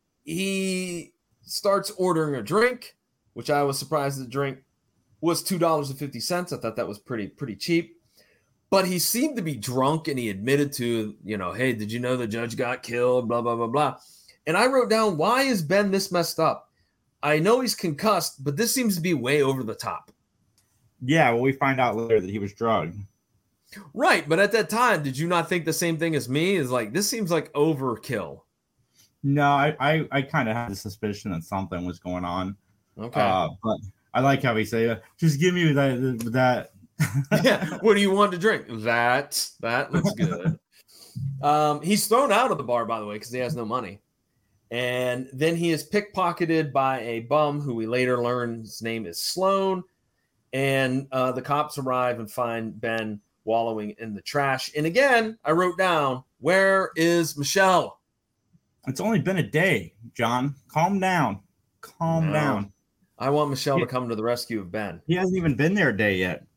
He starts ordering a drink, which I was surprised the drink was two dollars and fifty cents. I thought that was pretty pretty cheap. But he seemed to be drunk, and he admitted to, you know, hey, did you know the judge got killed, blah, blah, blah, blah. And I wrote down, why is Ben this messed up? I know he's concussed, but this seems to be way over the top. Yeah, well, we find out later that he was drugged. Right, but at that time, did you not think the same thing as me? Is like, this seems like overkill. No, I I, I kind of had the suspicion that something was going on. Okay. Uh, but I like how he said, just give me that that. Yeah. What do you want to drink? That that looks good. um, he's thrown out of the bar, by the way, because he has no money. And then he is pickpocketed by a bum who we later learn his name is Sloan. And uh, the cops arrive and find Ben wallowing in the trash. And again, I wrote down, where is Michelle? It's only been a day, John. Calm down. Calm no. down. I want Michelle he, to come to the rescue of Ben. He hasn't even been there a day yet.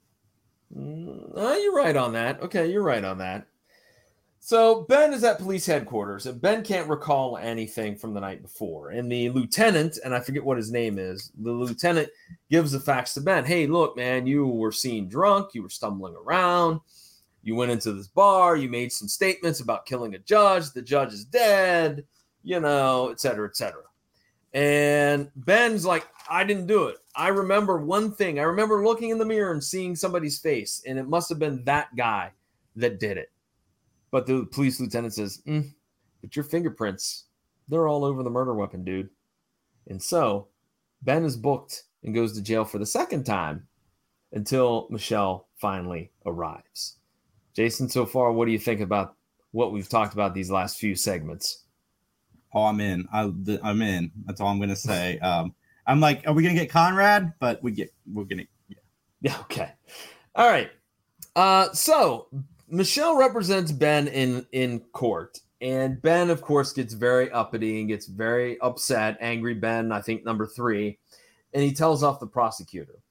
Uh, you're right on that. Okay, you're right on that. So Ben is at police headquarters, and Ben can't recall anything from the night before. And the lieutenant, and I forget what his name is, the lieutenant gives the facts to Ben. Hey, look, man, you were seen drunk. You were stumbling around. You went into this bar. You made some statements about killing a judge. The judge is dead, you know, et cetera, et cetera. And Ben's like, I didn't do it. I remember one thing. I remember looking in the mirror and seeing somebody's face, and it must have been that guy that did it. But the police lieutenant says, mm, but your fingerprints, they're all over the murder weapon, dude. And so Ben is booked and goes to jail for the second time until Michelle finally arrives. Jason, so far, what do you think about what we've talked about these last few segments? Oh, I'm in. I, I'm in. That's all I'm going to say. Um, I'm like, are we going to get Conrad? But we get, we're going to, yeah. Yeah. Okay. All right. Uh, so Michelle represents Ben in, in court, and Ben, of course, gets very uppity and gets very upset. Angry Ben, I think number three, and he tells off the prosecutor.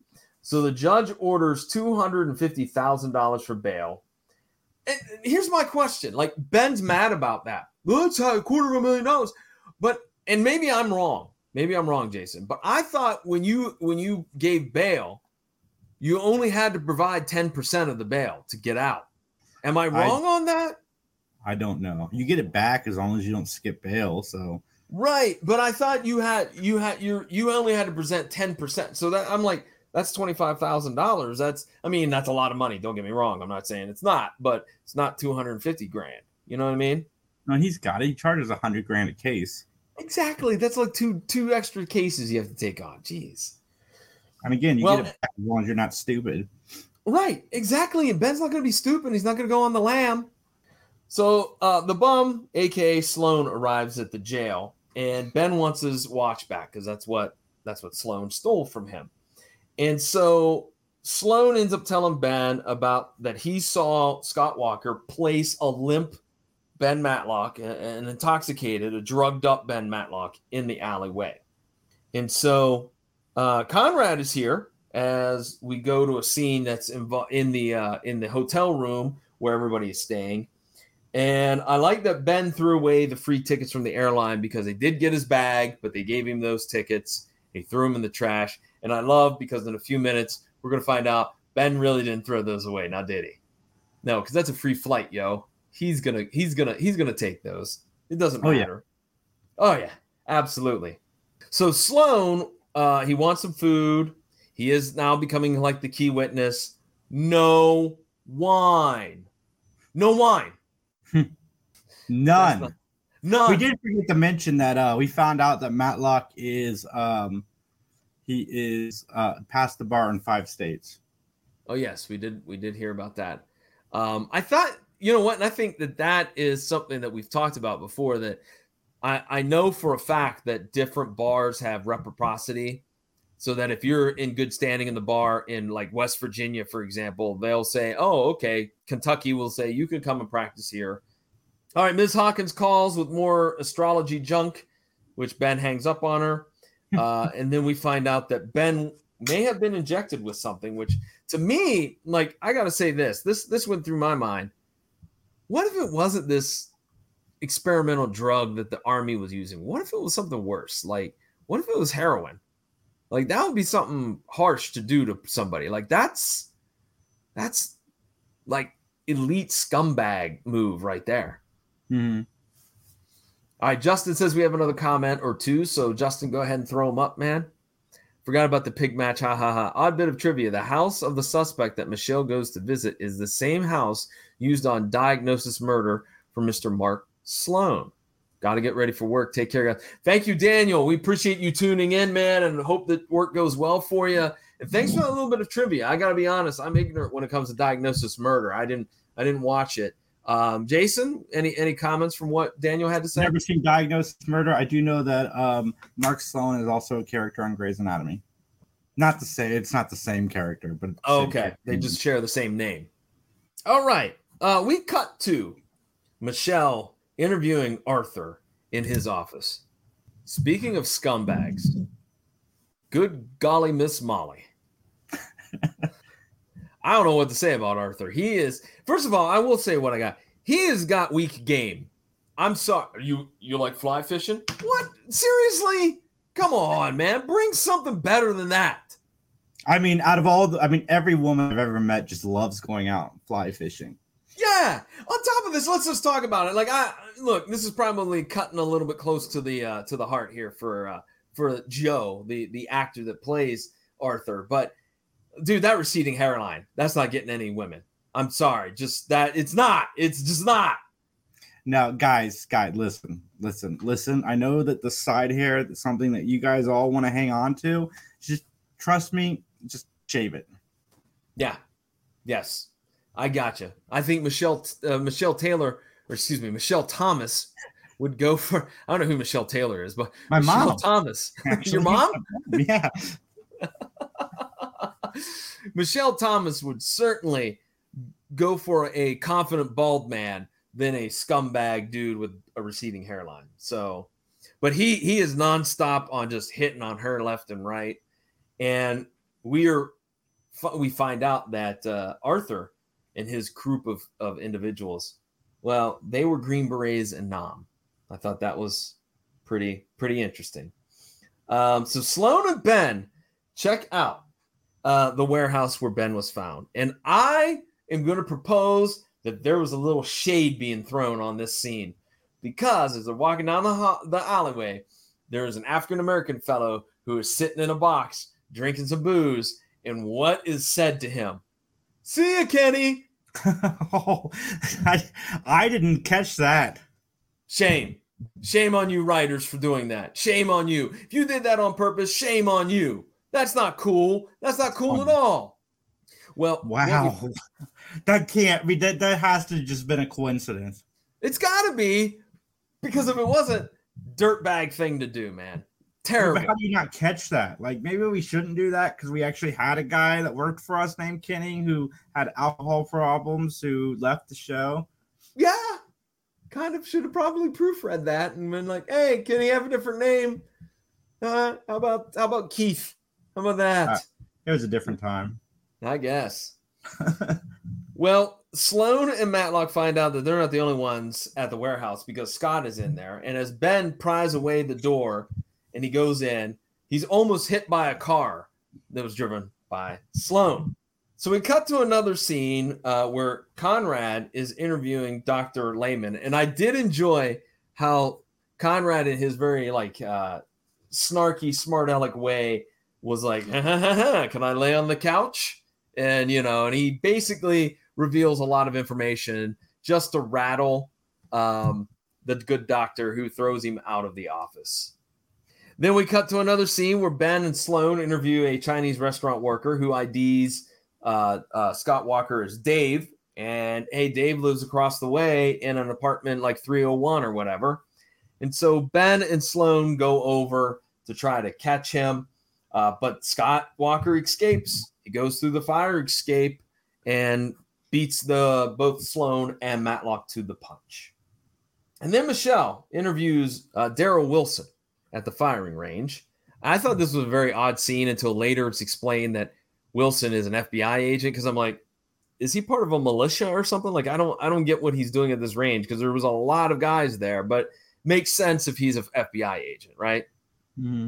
So the judge orders two hundred fifty thousand dollars for bail. And here's my question. Like, Ben's mad about that. Let's have a quarter of a million dollars. But, and maybe I'm wrong. Maybe I'm wrong, Jason. But I thought when you when you gave bail, you only had to provide ten percent of the bail to get out. Am I wrong I, on that? I don't know. You get it back as long as you don't skip bail. So right, but I thought you had you had you you only had to present ten percent. So that I'm like, that's twenty-five thousand dollars. That's I mean, that's a lot of money. Don't get me wrong. I'm not saying it's not, but it's not two hundred fifty grand. You know what I mean? No, he's got it. He charges a hundred grand a case. Exactly. That's like two two extra cases you have to take on. Jeez. And again, you well, get it back as long as you're not stupid. Right. Exactly. And Ben's not going to be stupid. He's not going to go on the lam. So uh, the bum, a k a. Sloan, arrives at the jail, and Ben wants his watch back because that's what that's what Sloan stole from him. And so Sloan ends up telling Ben about that he saw Scott Walker place a limp Ben Matlock, an intoxicated, a drugged up Ben Matlock in the alleyway. And so uh, Conrad is here as we go to a scene that's invo- in the uh, in the hotel room where everybody is staying. And I like that Ben threw away the free tickets from the airline because they did get his bag, but they gave him those tickets. He threw them in the trash. And I love because in a few minutes, we're going to find out Ben really didn't throw those away. Now, did he? No, because that's a free flight, yo. He's going to he's gonna, he's gonna take those. It doesn't matter. Oh, yeah. Oh, yeah. Absolutely. So Sloan, uh, he wants some food. He is now becoming like the key witness. No wine. No wine. None. Not, none. We did forget to mention that uh, we found out that Matlock is um, he is uh, past the bar in five states. Oh yes, we did. We did hear about that. Um, I thought, you know what, and I think that that is something that we've talked about before. That I, I know for a fact that different bars have reciprocity, so that if you're in good standing in the bar in like West Virginia, for example, they'll say, "Oh, okay." Kentucky will say, "You can come and practice here." All right, Miz Hawkins calls with more astrology junk, which Ben hangs up on her. Uh, and then we find out that Ben may have been injected with something, which to me, like, I got to say this, this, this went through my mind. What if it wasn't this experimental drug that the army was using? What if it was something worse? Like, what if it was heroin? Like, that would be something harsh to do to somebody. Like, that's, that's like elite scumbag move right there. Mm-hmm. All right, Justin says we have another comment or two. So, Justin, go ahead and throw them up, man. Forgot about the pig match. Ha, ha, ha. Odd bit of trivia. The house of the suspect that Michelle goes to visit is the same house used on Diagnosis Murder for Mister Mark Sloan. Got to get ready for work. Take care, guys. Thank you, Daniel. We appreciate you tuning in, man, and hope that work goes well for you. And thanks for a little bit of trivia. I got to be honest. I'm ignorant when it comes to Diagnosis Murder. I didn't I didn't watch it. Um, Jason, any any comments from what Daniel had to say? Never seen Diagnosis Murder. I do know that um, Mark Sloan is also a character on Grey's Anatomy. Not to say it's not the same character, but oh, okay, they just share the same name. All right, uh, we cut to Michelle interviewing Arthur in his office. Speaking of scumbags, good golly, Miss Molly. I don't know what to say about Arthur. He is, first of all, I will say what I got. He has got weak game. I'm sorry. You you like fly fishing? What? Seriously? Come on, man. Bring something better than that. I mean, out of all the, I mean, every woman I've ever met just loves going out fly fishing. Yeah. On top of this, let's just talk about it. Like, I look, this is probably cutting a little bit close to the uh, to the heart here for uh, for Joe, the the actor that plays Arthur, but. Dude, that receding hairline, that's not getting any women. I'm sorry. Just that it's not. It's just not. Now, guys, guys, listen, listen, listen. I know that the side hair is something that you guys all want to hang on to. Just trust me. Just shave it. Yeah. Yes. I gotcha. I think Michelle uh, Michelle Taylor, or excuse me, Michelle Thomas would go for, I don't know who Michelle Taylor is, but my Michelle mom. Thomas. Actually, your mom? Yeah. Michelle Thomas would certainly go for a confident bald man than a scumbag dude with a receding hairline. So, but he he is nonstop on just hitting on her left and right. And we are f- we find out that uh, Arthur and his group of, of individuals, well, they were Green Berets and Nam. I thought that was pretty pretty interesting. Um, so Sloan and Ben check out uh, the warehouse where Ben was found. And I am going to propose that there was a little shade being thrown on this scene, because as they're walking down the, ho- the alleyway, there is an African-American fellow who is sitting in a box drinking some booze. And what is said to him? See ya, Kenny. oh, I, I didn't catch that. Shame. Shame on you writers for doing that. Shame on you. If you did that on purpose, shame on you. That's not cool. That's not cool at all. Well, wow. You, that can't be, that, that has to have just been a coincidence. It's got to be, because if it wasn't, dirtbag thing to do, man. Terrible. How do you not catch that? Like, maybe we shouldn't do that because we actually had a guy that worked for us named Kenny who had alcohol problems who left the show. Yeah. Kind of should have probably proofread that and been like, hey, can he have a different name? Uh, how about how about Keith? How about that? Uh, it was a different time. I guess. Well, Sloan and Matlock find out that they're not the only ones at the warehouse because Scott is in there. And as Ben pries away the door and he goes in, he's almost hit by a car that was driven by Sloan. So we cut to another scene uh, where Conrad is interviewing Doctor Lehman. And I did enjoy how Conrad, in his very like uh, snarky, smart aleck way, was like, ha, ha, ha, ha, can I lay on the couch? And, you know, and he basically reveals a lot of information just to rattle um, the good doctor who throws him out of the office. Then we cut to another scene where Ben and Sloan interview a Chinese restaurant worker who I Ds uh, uh, Scott Walker as Dave. And, hey, Dave lives across the way in an apartment like three oh one or whatever. And so Ben and Sloan go over to try to catch him. Uh, but Scott Walker escapes. He goes through the fire escape and beats the both Sloan and Matlock to the punch. And then Michelle interviews uh, Daryl Wilson at the firing range. I thought this was a very odd scene until later it's explained that Wilson is an F B I agent, because I'm like, is he part of a militia or something? Like, I don't I don't get what he's doing at this range, because there was a lot of guys there, but makes sense if he's an F B I agent, right? Mm-hmm.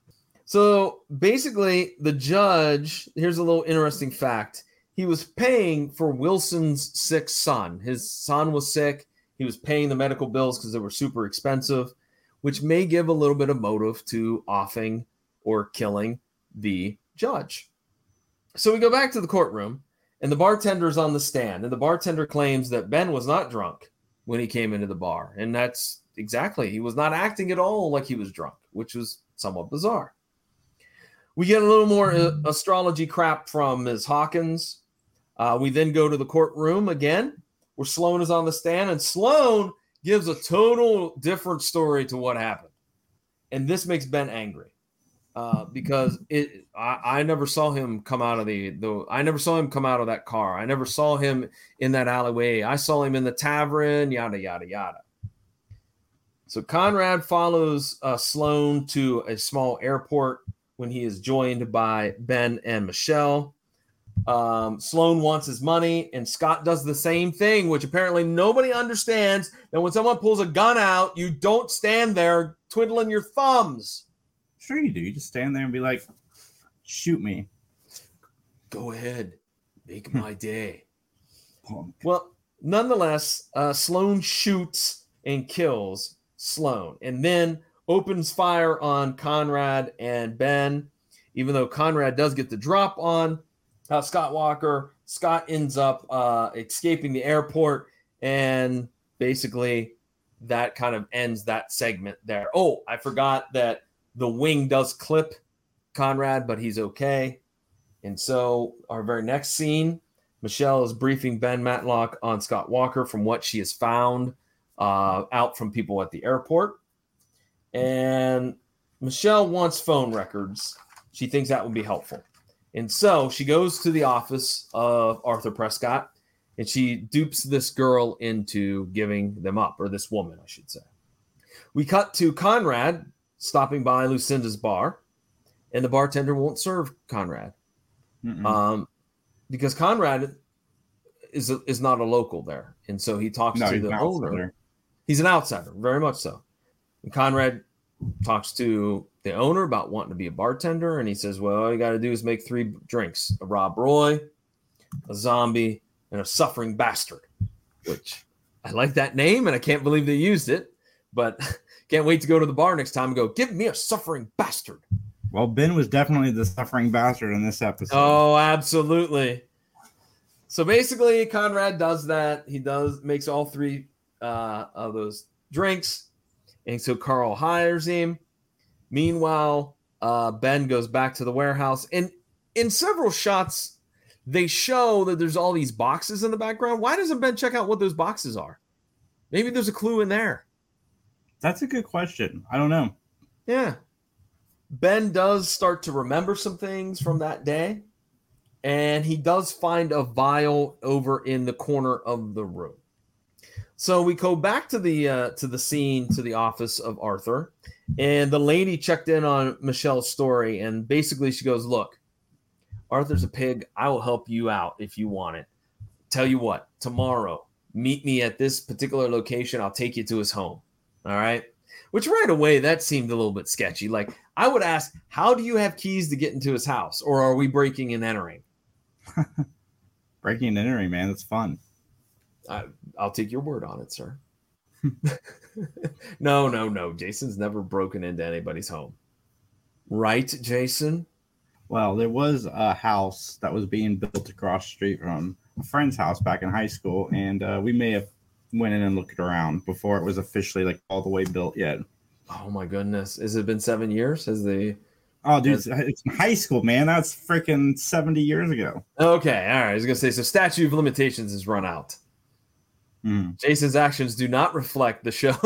So basically, the judge, here's a little interesting fact. He was paying for Wilson's sick son. His son was sick. He was paying the medical bills because they were super expensive, which may give a little bit of motive to offing or killing the judge. So we go back to the courtroom, and the bartender's on the stand, and the bartender claims that Ben was not drunk when he came into the bar. And that's exactly, he was not acting at all like he was drunk, which was somewhat bizarre. We get a little more uh, astrology crap from Miz Hawkins. Uh, we then go to the courtroom again, where Sloan is on the stand, and Sloan gives a total different story to what happened. And this makes Ben angry uh, because it. I, I never saw him come out of the, the. I never saw him come out of that car. I never saw him in that alleyway. I saw him in the tavern. Yada yada yada. So Conrad follows uh, Sloan to a small airport when he is joined by Ben and Michelle. Um, Sloan wants his money, and Scott does the same thing, which apparently nobody understands, that when someone pulls a gun out, you don't stand there twiddling your thumbs. Sure you do. You just stand there and be like, shoot me. Go ahead. Make my day. Well, nonetheless, uh, Sloan shoots and kills Sloan, and then opens fire on Conrad and Ben. Even though Conrad does get the drop on uh, Scott Walker, Scott ends up uh, escaping the airport, and basically that kind of ends that segment there. Oh, I forgot that the wing does clip Conrad, but he's okay. And so our very next scene, Michelle is briefing Ben Matlock on Scott Walker from what she has found uh, out from people at the airport. And Michelle wants phone records. She thinks that would be helpful. And so she goes to the office of Arthur Prescott, and she dupes this girl into giving them up, or this woman, I should say. We cut to Conrad stopping by Lucinda's bar, and the bartender won't serve Conrad. Um, because Conrad is a, is not a local there, and so he talks No, to he's the an owner. outsider. He's an outsider, very much so. And Conrad talks to the owner about wanting to be a bartender, and he says, well, all you got to do is make three drinks: a Rob Roy, a zombie, and a suffering bastard, which I like that name, and I can't believe they used it, but can't wait to go to the bar next time and go, give me a suffering bastard. Well, Ben was definitely the suffering bastard in this episode. Oh, absolutely. So basically, Conrad does that. He does makes all three uh, of those drinks, and so Carl hires him. Meanwhile, uh, Ben goes back to the warehouse, and in several shots, they show that there's all these boxes in the background. Why doesn't Ben check out what those boxes are? Maybe there's a clue in there. That's a good question. I don't know. Yeah. Ben does start to remember some things from that day, and he does find a vial over in the corner of the room. So we go back to the uh, to the scene, to the office of Arthur, and the lady checked in on Michelle's story, and basically she goes, look, Arthur's a pig. I will help you out if you want it. Tell you what, tomorrow, meet me at this particular location. I'll take you to his home. All right? Which right away, that seemed a little bit sketchy. Like, I would ask, how do you have keys to get into his house? Or are we breaking and entering? Breaking and entering, man. That's fun. I, I'll take your word on it, sir. no, no, no. Jason's never broken into anybody's home. Right, Jason? Well, there was a house that was being built across the street from a friend's house back in high school, and uh, we may have went in and looked around before it was officially like all the way built yet. Oh my goodness. Has it been seven years? Has the Oh, dude, has... it's high school, man. That's freaking seventy years ago. Okay, all right. I was gonna say, so statute of limitations has run out. Mm. Jason's actions do not reflect the show.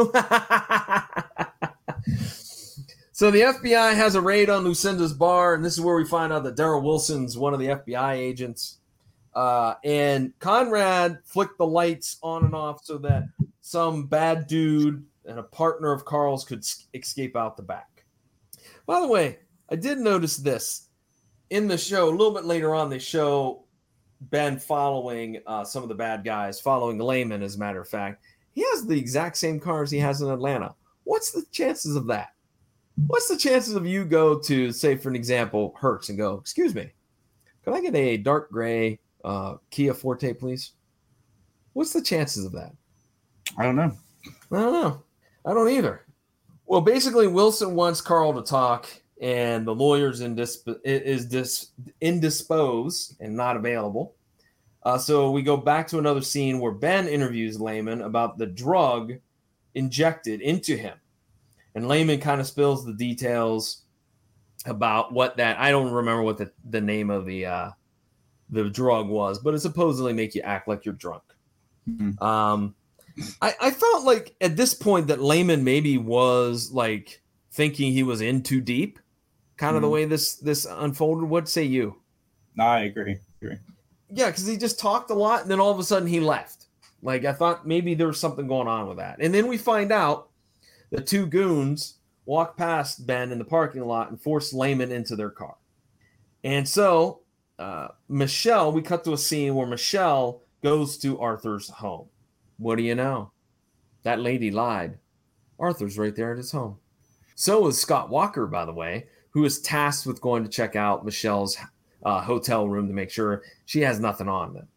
So the F B I has a raid on Lucinda's bar, and this is where we find out that Daryl Wilson's one of the F B I agents. Uh, and Conrad flicked the lights on and off so that some bad dude and a partner of Carl's could escape out the back. By the way, I did notice this. In the show, a little bit later on, they show Ben following uh, some of the bad guys, following Layman, as a matter of fact. He has the exact same cars he has in Atlanta. What's the chances of that? What's the chances of you go to, say, for an example, Hertz and go, excuse me, can I get a dark gray uh, Kia Forte, please? What's the chances of that? I don't know. I don't know. I don't either. Well, basically, Wilson wants Carl to talk, and the lawyer's indisp- is dis- indisposed and not available. Uh, so we go back to another scene where Ben interviews Layman about the drug injected into him. And Layman kind of spills the details about what that, I don't remember what the, the name of the uh, the drug was, but it supposedly make you act like you're drunk. Mm-hmm. Um, I, I felt like at this point that Layman maybe was like thinking he was in too deep, kind of mm-hmm. the way this this unfolded. What say you? No, I agree. I agree. Yeah, because he just talked a lot, and then all of a sudden he left. Like, I thought maybe there was something going on with that. And then we find out the two goons walk past Ben in the parking lot and force Layman into their car. And so uh, Michelle, we cut to a scene where Michelle goes to Arthur's home. What do you know? That lady lied. Arthur's right there at his home. So is Scott Walker, by the way, who is tasked with going to check out Michelle's uh, hotel room to make sure she has nothing on them.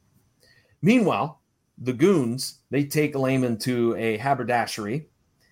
Meanwhile, the goons, they take Layman to a haberdashery,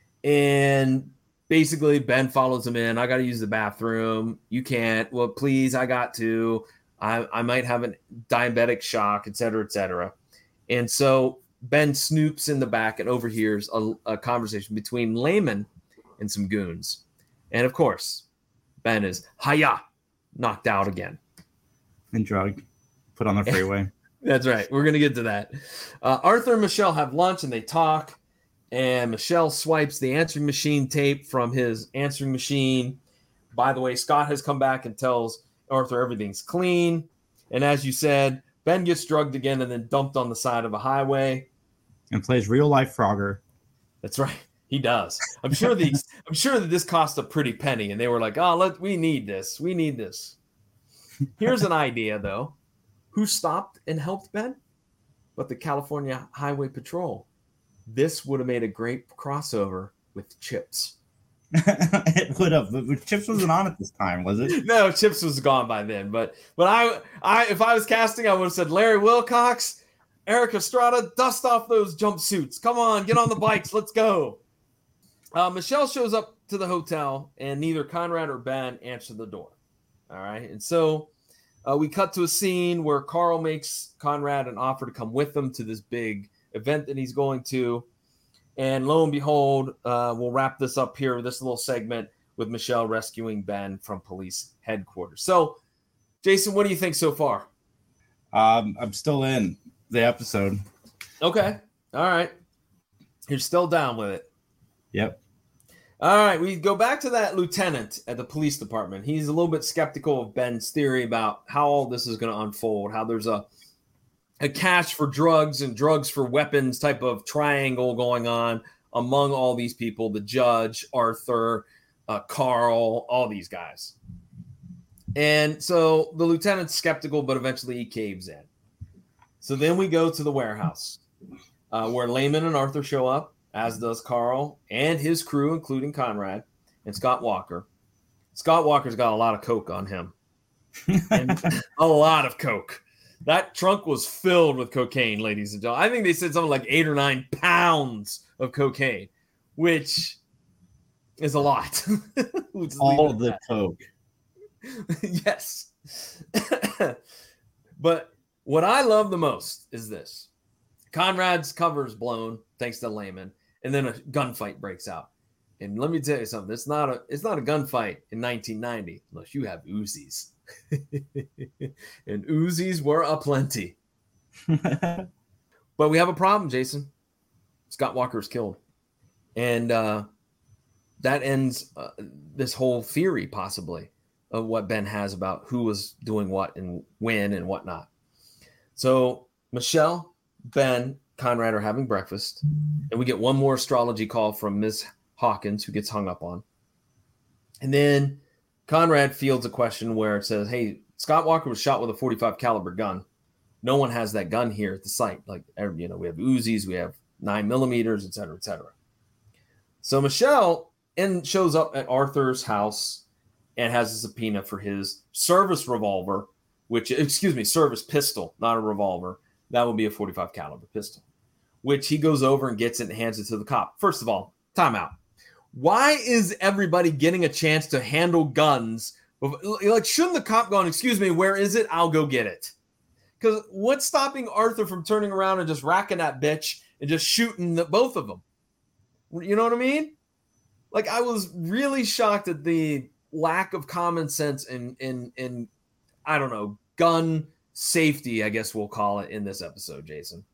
and basically Ben follows him in. I got to use the bathroom. You can't. Well, please, I got to. I, I might have a diabetic shock, et cetera, et cetera. And so Ben snoops in the back and overhears a, a conversation between Layman and some goons. And, of course, Ben is, hi-ya, knocked out again. And drugged. Put on the freeway. That's right. We're going to get to that. Uh, Arthur and Michelle have lunch, and they talk. And Michelle swipes the answering machine tape from his answering machine. By the way, Scott has come back and tells Arthur everything's clean. And as you said, Ben gets drugged again and then dumped on the side of a highway. And plays real life Frogger. That's right. He does. I'm sure the I'm sure that this cost a pretty penny. And they were like, oh, let we need this. We need this. Here's an idea, though. who stopped and helped Ben? But the California Highway Patrol. This would have made a great crossover with Chips. It would have, but Chips wasn't on at this time, was it? No, Chips was gone by then. But but I I if I was casting, I would have said Larry Wilcox, Eric Estrada, dust off those jumpsuits. Come on, get on the bikes, let's go. Uh, Michelle shows up to the hotel, and neither Conrad or Ben answer the door. All right, and so uh, we cut to a scene where Carl makes Conrad an offer to come with him to this big event that he's going to. And lo and behold, uh, we'll wrap this up here, this little segment with Michelle rescuing Ben from police headquarters. So, Jason, what do you think so far? Um, I'm still in the episode. Okay. All right. You're still down with it. Yep. All right. We go back to that lieutenant at the police department. He's a little bit skeptical of Ben's theory about how all this is going to unfold, how there's a a cache for drugs and drugs for weapons type of triangle going on among all these people, the judge, Arthur, uh, Carl, all these guys. And so the lieutenant's skeptical, but eventually he caves in. So then we go to the warehouse uh, where Lehman and Arthur show up, as does Carl and his crew, including Conrad and Scott Walker. Scott Walker's got a lot of coke on him. And a lot of coke. That trunk was filled with cocaine, ladies and gentlemen. I think they said something like eight or nine pounds of cocaine, which is a lot. All of the coke. Yes. But what I love the most is this. Conrad's cover is blown, thanks to Lehman, and then a gunfight breaks out. And let me tell you something. It's not a it's not a gunfight in nineteen ninety unless you have Uzis. And Uzis were aplenty. But we have a problem, Jason. Scott Walker is killed. And uh, that ends uh, this whole theory, possibly, of what Ben has about who was doing what and when and whatnot. So Michelle, Ben, Conrad are having breakfast. And we get one more astrology call from Miss Hawkins, who gets hung up on. And then Conrad fields a question where it says, hey, Scott Walker was shot with a forty-five caliber gun. No one has that gun here at the site. Like, you know, we have Uzis, we have nine millimeters, et cetera, et cetera. So Michelle in, shows up at Arthur's house and has a subpoena for his service revolver, which, excuse me, service pistol, not a revolver. That would be a forty-five caliber pistol, which he goes over and gets it and hands it to the cop. First of all, timeout. Why is everybody getting a chance to handle guns? Like, shouldn't the cop go, excuse me, where is it? I'll go get it. Because what's stopping Arthur from turning around and just racking that bitch and just shooting the, both of them? You know what I mean? Like, I was really shocked at the lack of common sense in, in, in I don't know, gun safety, I guess we'll call it, in this episode, Jason.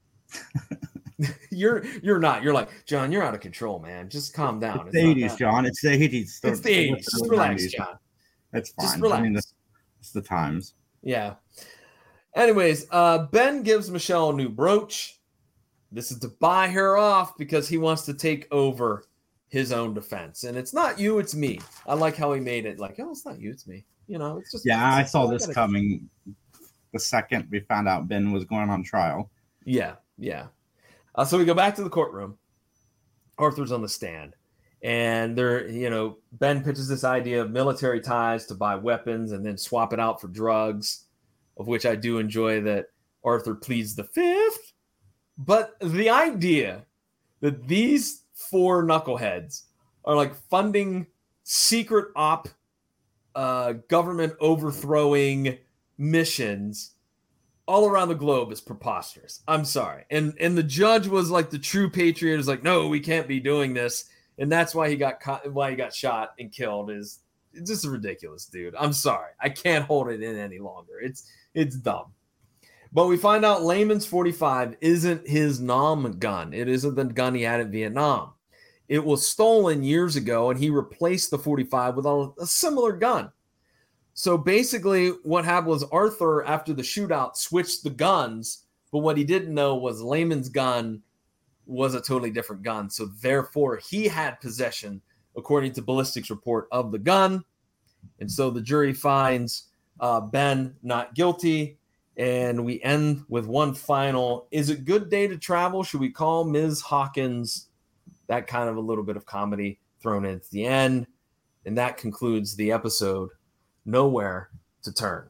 You're you're not. You're like, John, you're out of control, man. Just calm down. It's, it's the eighties, John. It's the eighties. It's the eighties. Just relax, John. That's fine. Just relax. I mean, it's the times. Yeah. Anyways, uh, Ben gives Michelle a new brooch. This is to buy her off because he wants to take over his own defense. And it's not you, it's me. I like how he made it like, oh, it's not you, it's me. You know, it's just. Yeah, it's, I saw this coming the second we found out Ben was going on trial. Yeah, yeah. Uh, so we go back to the courtroom. Arthur's on the stand. And they're, you know, Ben pitches this idea of military ties to buy weapons and then swap it out for drugs, of which I do enjoy that Arthur pleads the fifth. But the idea that these four knuckleheads are like funding secret op uh, government overthrowing missions all around the globe is preposterous. I'm sorry. And and the judge was like the true patriot, is like, no, we can't be doing this. And that's why he got caught, why he got shot and killed. Is it's just ridiculous, dude. I'm sorry. I can't hold it in any longer. It's it's dumb. But we find out Lehman's forty-five isn't his Nam gun. It isn't the gun he had in Vietnam. It was stolen years ago, and he replaced the forty-five with a, a similar gun. So basically what happened was Arthur, after the shootout, switched the guns, but what he didn't know was Lehman's gun was a totally different gun. So therefore he had possession, according to ballistics report, of the gun. And so the jury finds uh, Ben not guilty, And we end with one final. Is it good day to travel? Should we call Miz Hawkins? That kind of a little bit of comedy thrown in at the end. And that concludes the episode. Nowhere to turn.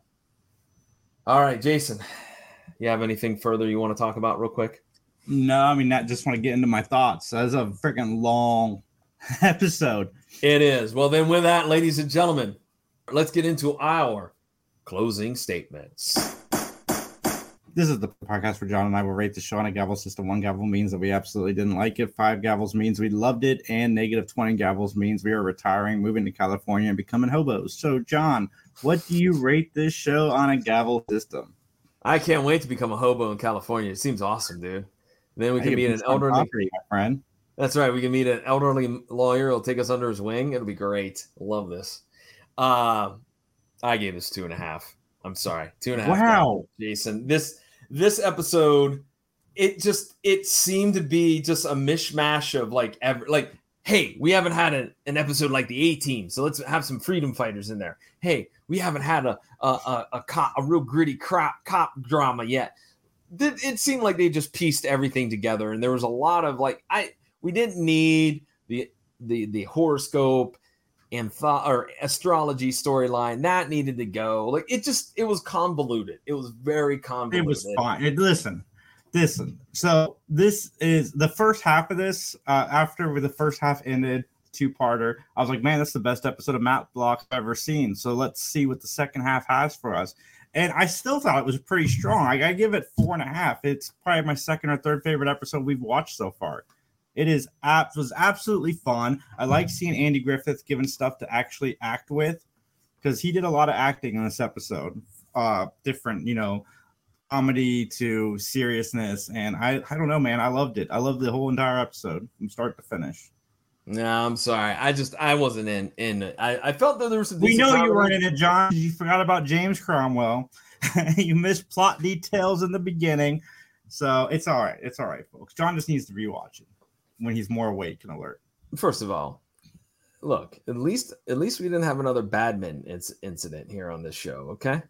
All right, Jason, you have anything further you want to talk about real quick? No, I mean, I just want to get into my thoughts. That's a freaking long episode. It is. Well, then with that, ladies and gentlemen, let's get into our closing statements. This is the podcast where John and I will rate the show on a gavel system. One gavel means that we absolutely didn't like it. Five gavels means we loved it. And negative twenty gavels means we are retiring, moving to California, and becoming hobos. So, John, what do you rate this show on a gavel system? I can't wait to become a hobo in California. It seems awesome, dude. Then we I can meet an elderly property, my friend. That's right. We can meet an elderly lawyer. He'll take us under his wing. It'll be great. Love this. Uh, I gave this two and a half. I'm sorry. Two and a half. Wow. Jason. This this episode, it just it seemed to be just a mishmash of like ever like, hey, we haven't had a, an episode like the A-Team, so let's have some freedom fighters in there. Hey, we haven't had a a a, a cop, a real gritty cop cop drama yet. It, it seemed like they just pieced everything together, and there was a lot of like I we didn't need the the the horoscope and thought or astrology storyline that needed to go. Like it just it was convoluted. It was very convoluted. It was fine. It, listen, listen. So this is the first half of this. Uh, after the first half ended, two-parter, I was like, man, that's the best episode of Matlock I've ever seen. So let's see what the second half has for us. And I still thought it was pretty strong. I, I give it four and a half. It's probably my second or third favorite episode we've watched so far. It is it was absolutely fun. I like seeing Andy Griffith given stuff to actually act with because he did a lot of acting in this episode. Uh, different, you know, comedy to seriousness. And I, I don't know, man. I loved it. I loved the whole entire episode from start to finish. No, I'm sorry. I just I wasn't in in it. I, I felt that there was some. We know you weren't in it, John. You forgot about James Cromwell. You missed plot details in the beginning. So it's all right. It's all right, folks. John just needs to rewatch it when he's more awake and alert. First of all, look, at least at least we didn't have another Badman inc- incident here on this show, okay?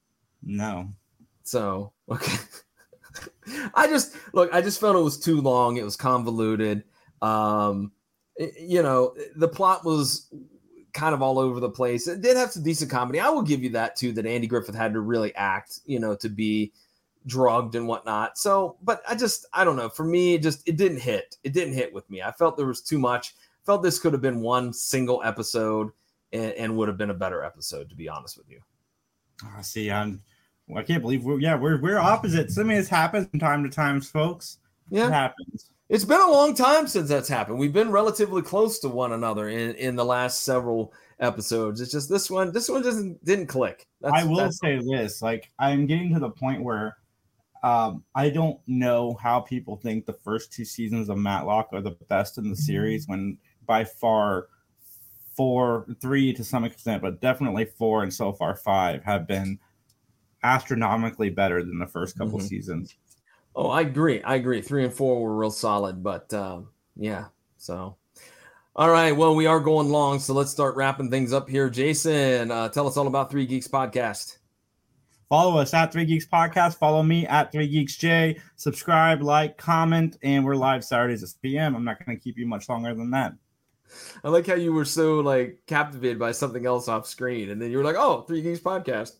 No. So, okay. I just look, I just felt it was too long. It was convoluted. Um, it, you know, the plot was kind of all over the place. It did have some decent comedy. I will give you that too, that Andy Griffith had to really act, you know, to be drugged and whatnot. So, but I just, I don't know. For me, it just, it didn't hit. It didn't hit with me. I felt there was too much. I felt this could have been one single episode and, and would have been a better episode, to be honest with you. Oh, see, I'm, well, I can't believe we're, yeah, we're, we're opposites. I mean, it's happened from time to time, folks. Yeah. It happens. It's been a long time since that's happened. We've been relatively close to one another in, in the last several episodes. It's just this one, this one doesn't, didn't click. That's, I will that's, say this, like, I'm getting to the point where Um, I don't know how people think the first two seasons of Matlock are the best in the series when by far four, three to some extent, but definitely four and so far five have been astronomically better than the first couple mm-hmm. seasons. Oh, I agree. I agree. Three and four were real solid, but um, yeah. So, all right. Well, we are going long, so let's start wrapping things up here. Jason, uh, tell us all about Three Geeks Podcast. Follow us at Three Geeks Podcast. Follow me at Three Geeks J. Subscribe, like, comment, and we're live Saturdays at six p.m. I'm not going to keep you much longer than that. I like how you were so like captivated by something else off screen, and then you were like, "Oh, Three Geeks Podcast."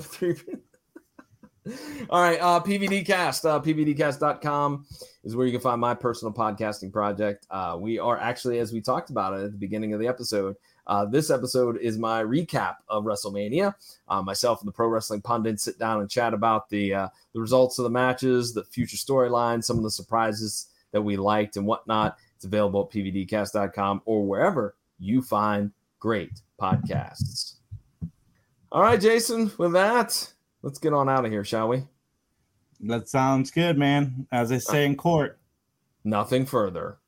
All right, uh, P V D Cast, uh, P V D cast dot com is where you can find my personal podcasting project. Uh, we are actually, as we talked about it at the beginning of the episode, uh, this episode is my recap of WrestleMania. Uh, myself and the Pro Wrestling Pundits sit down and chat about the uh, the results of the matches, the future storylines, some of the surprises that we liked and whatnot. It's available at P V D cast dot com or wherever you find great podcasts. All right, Jason, with that, let's get on out of here, shall we? That sounds good, man. As they say in court. Nothing further.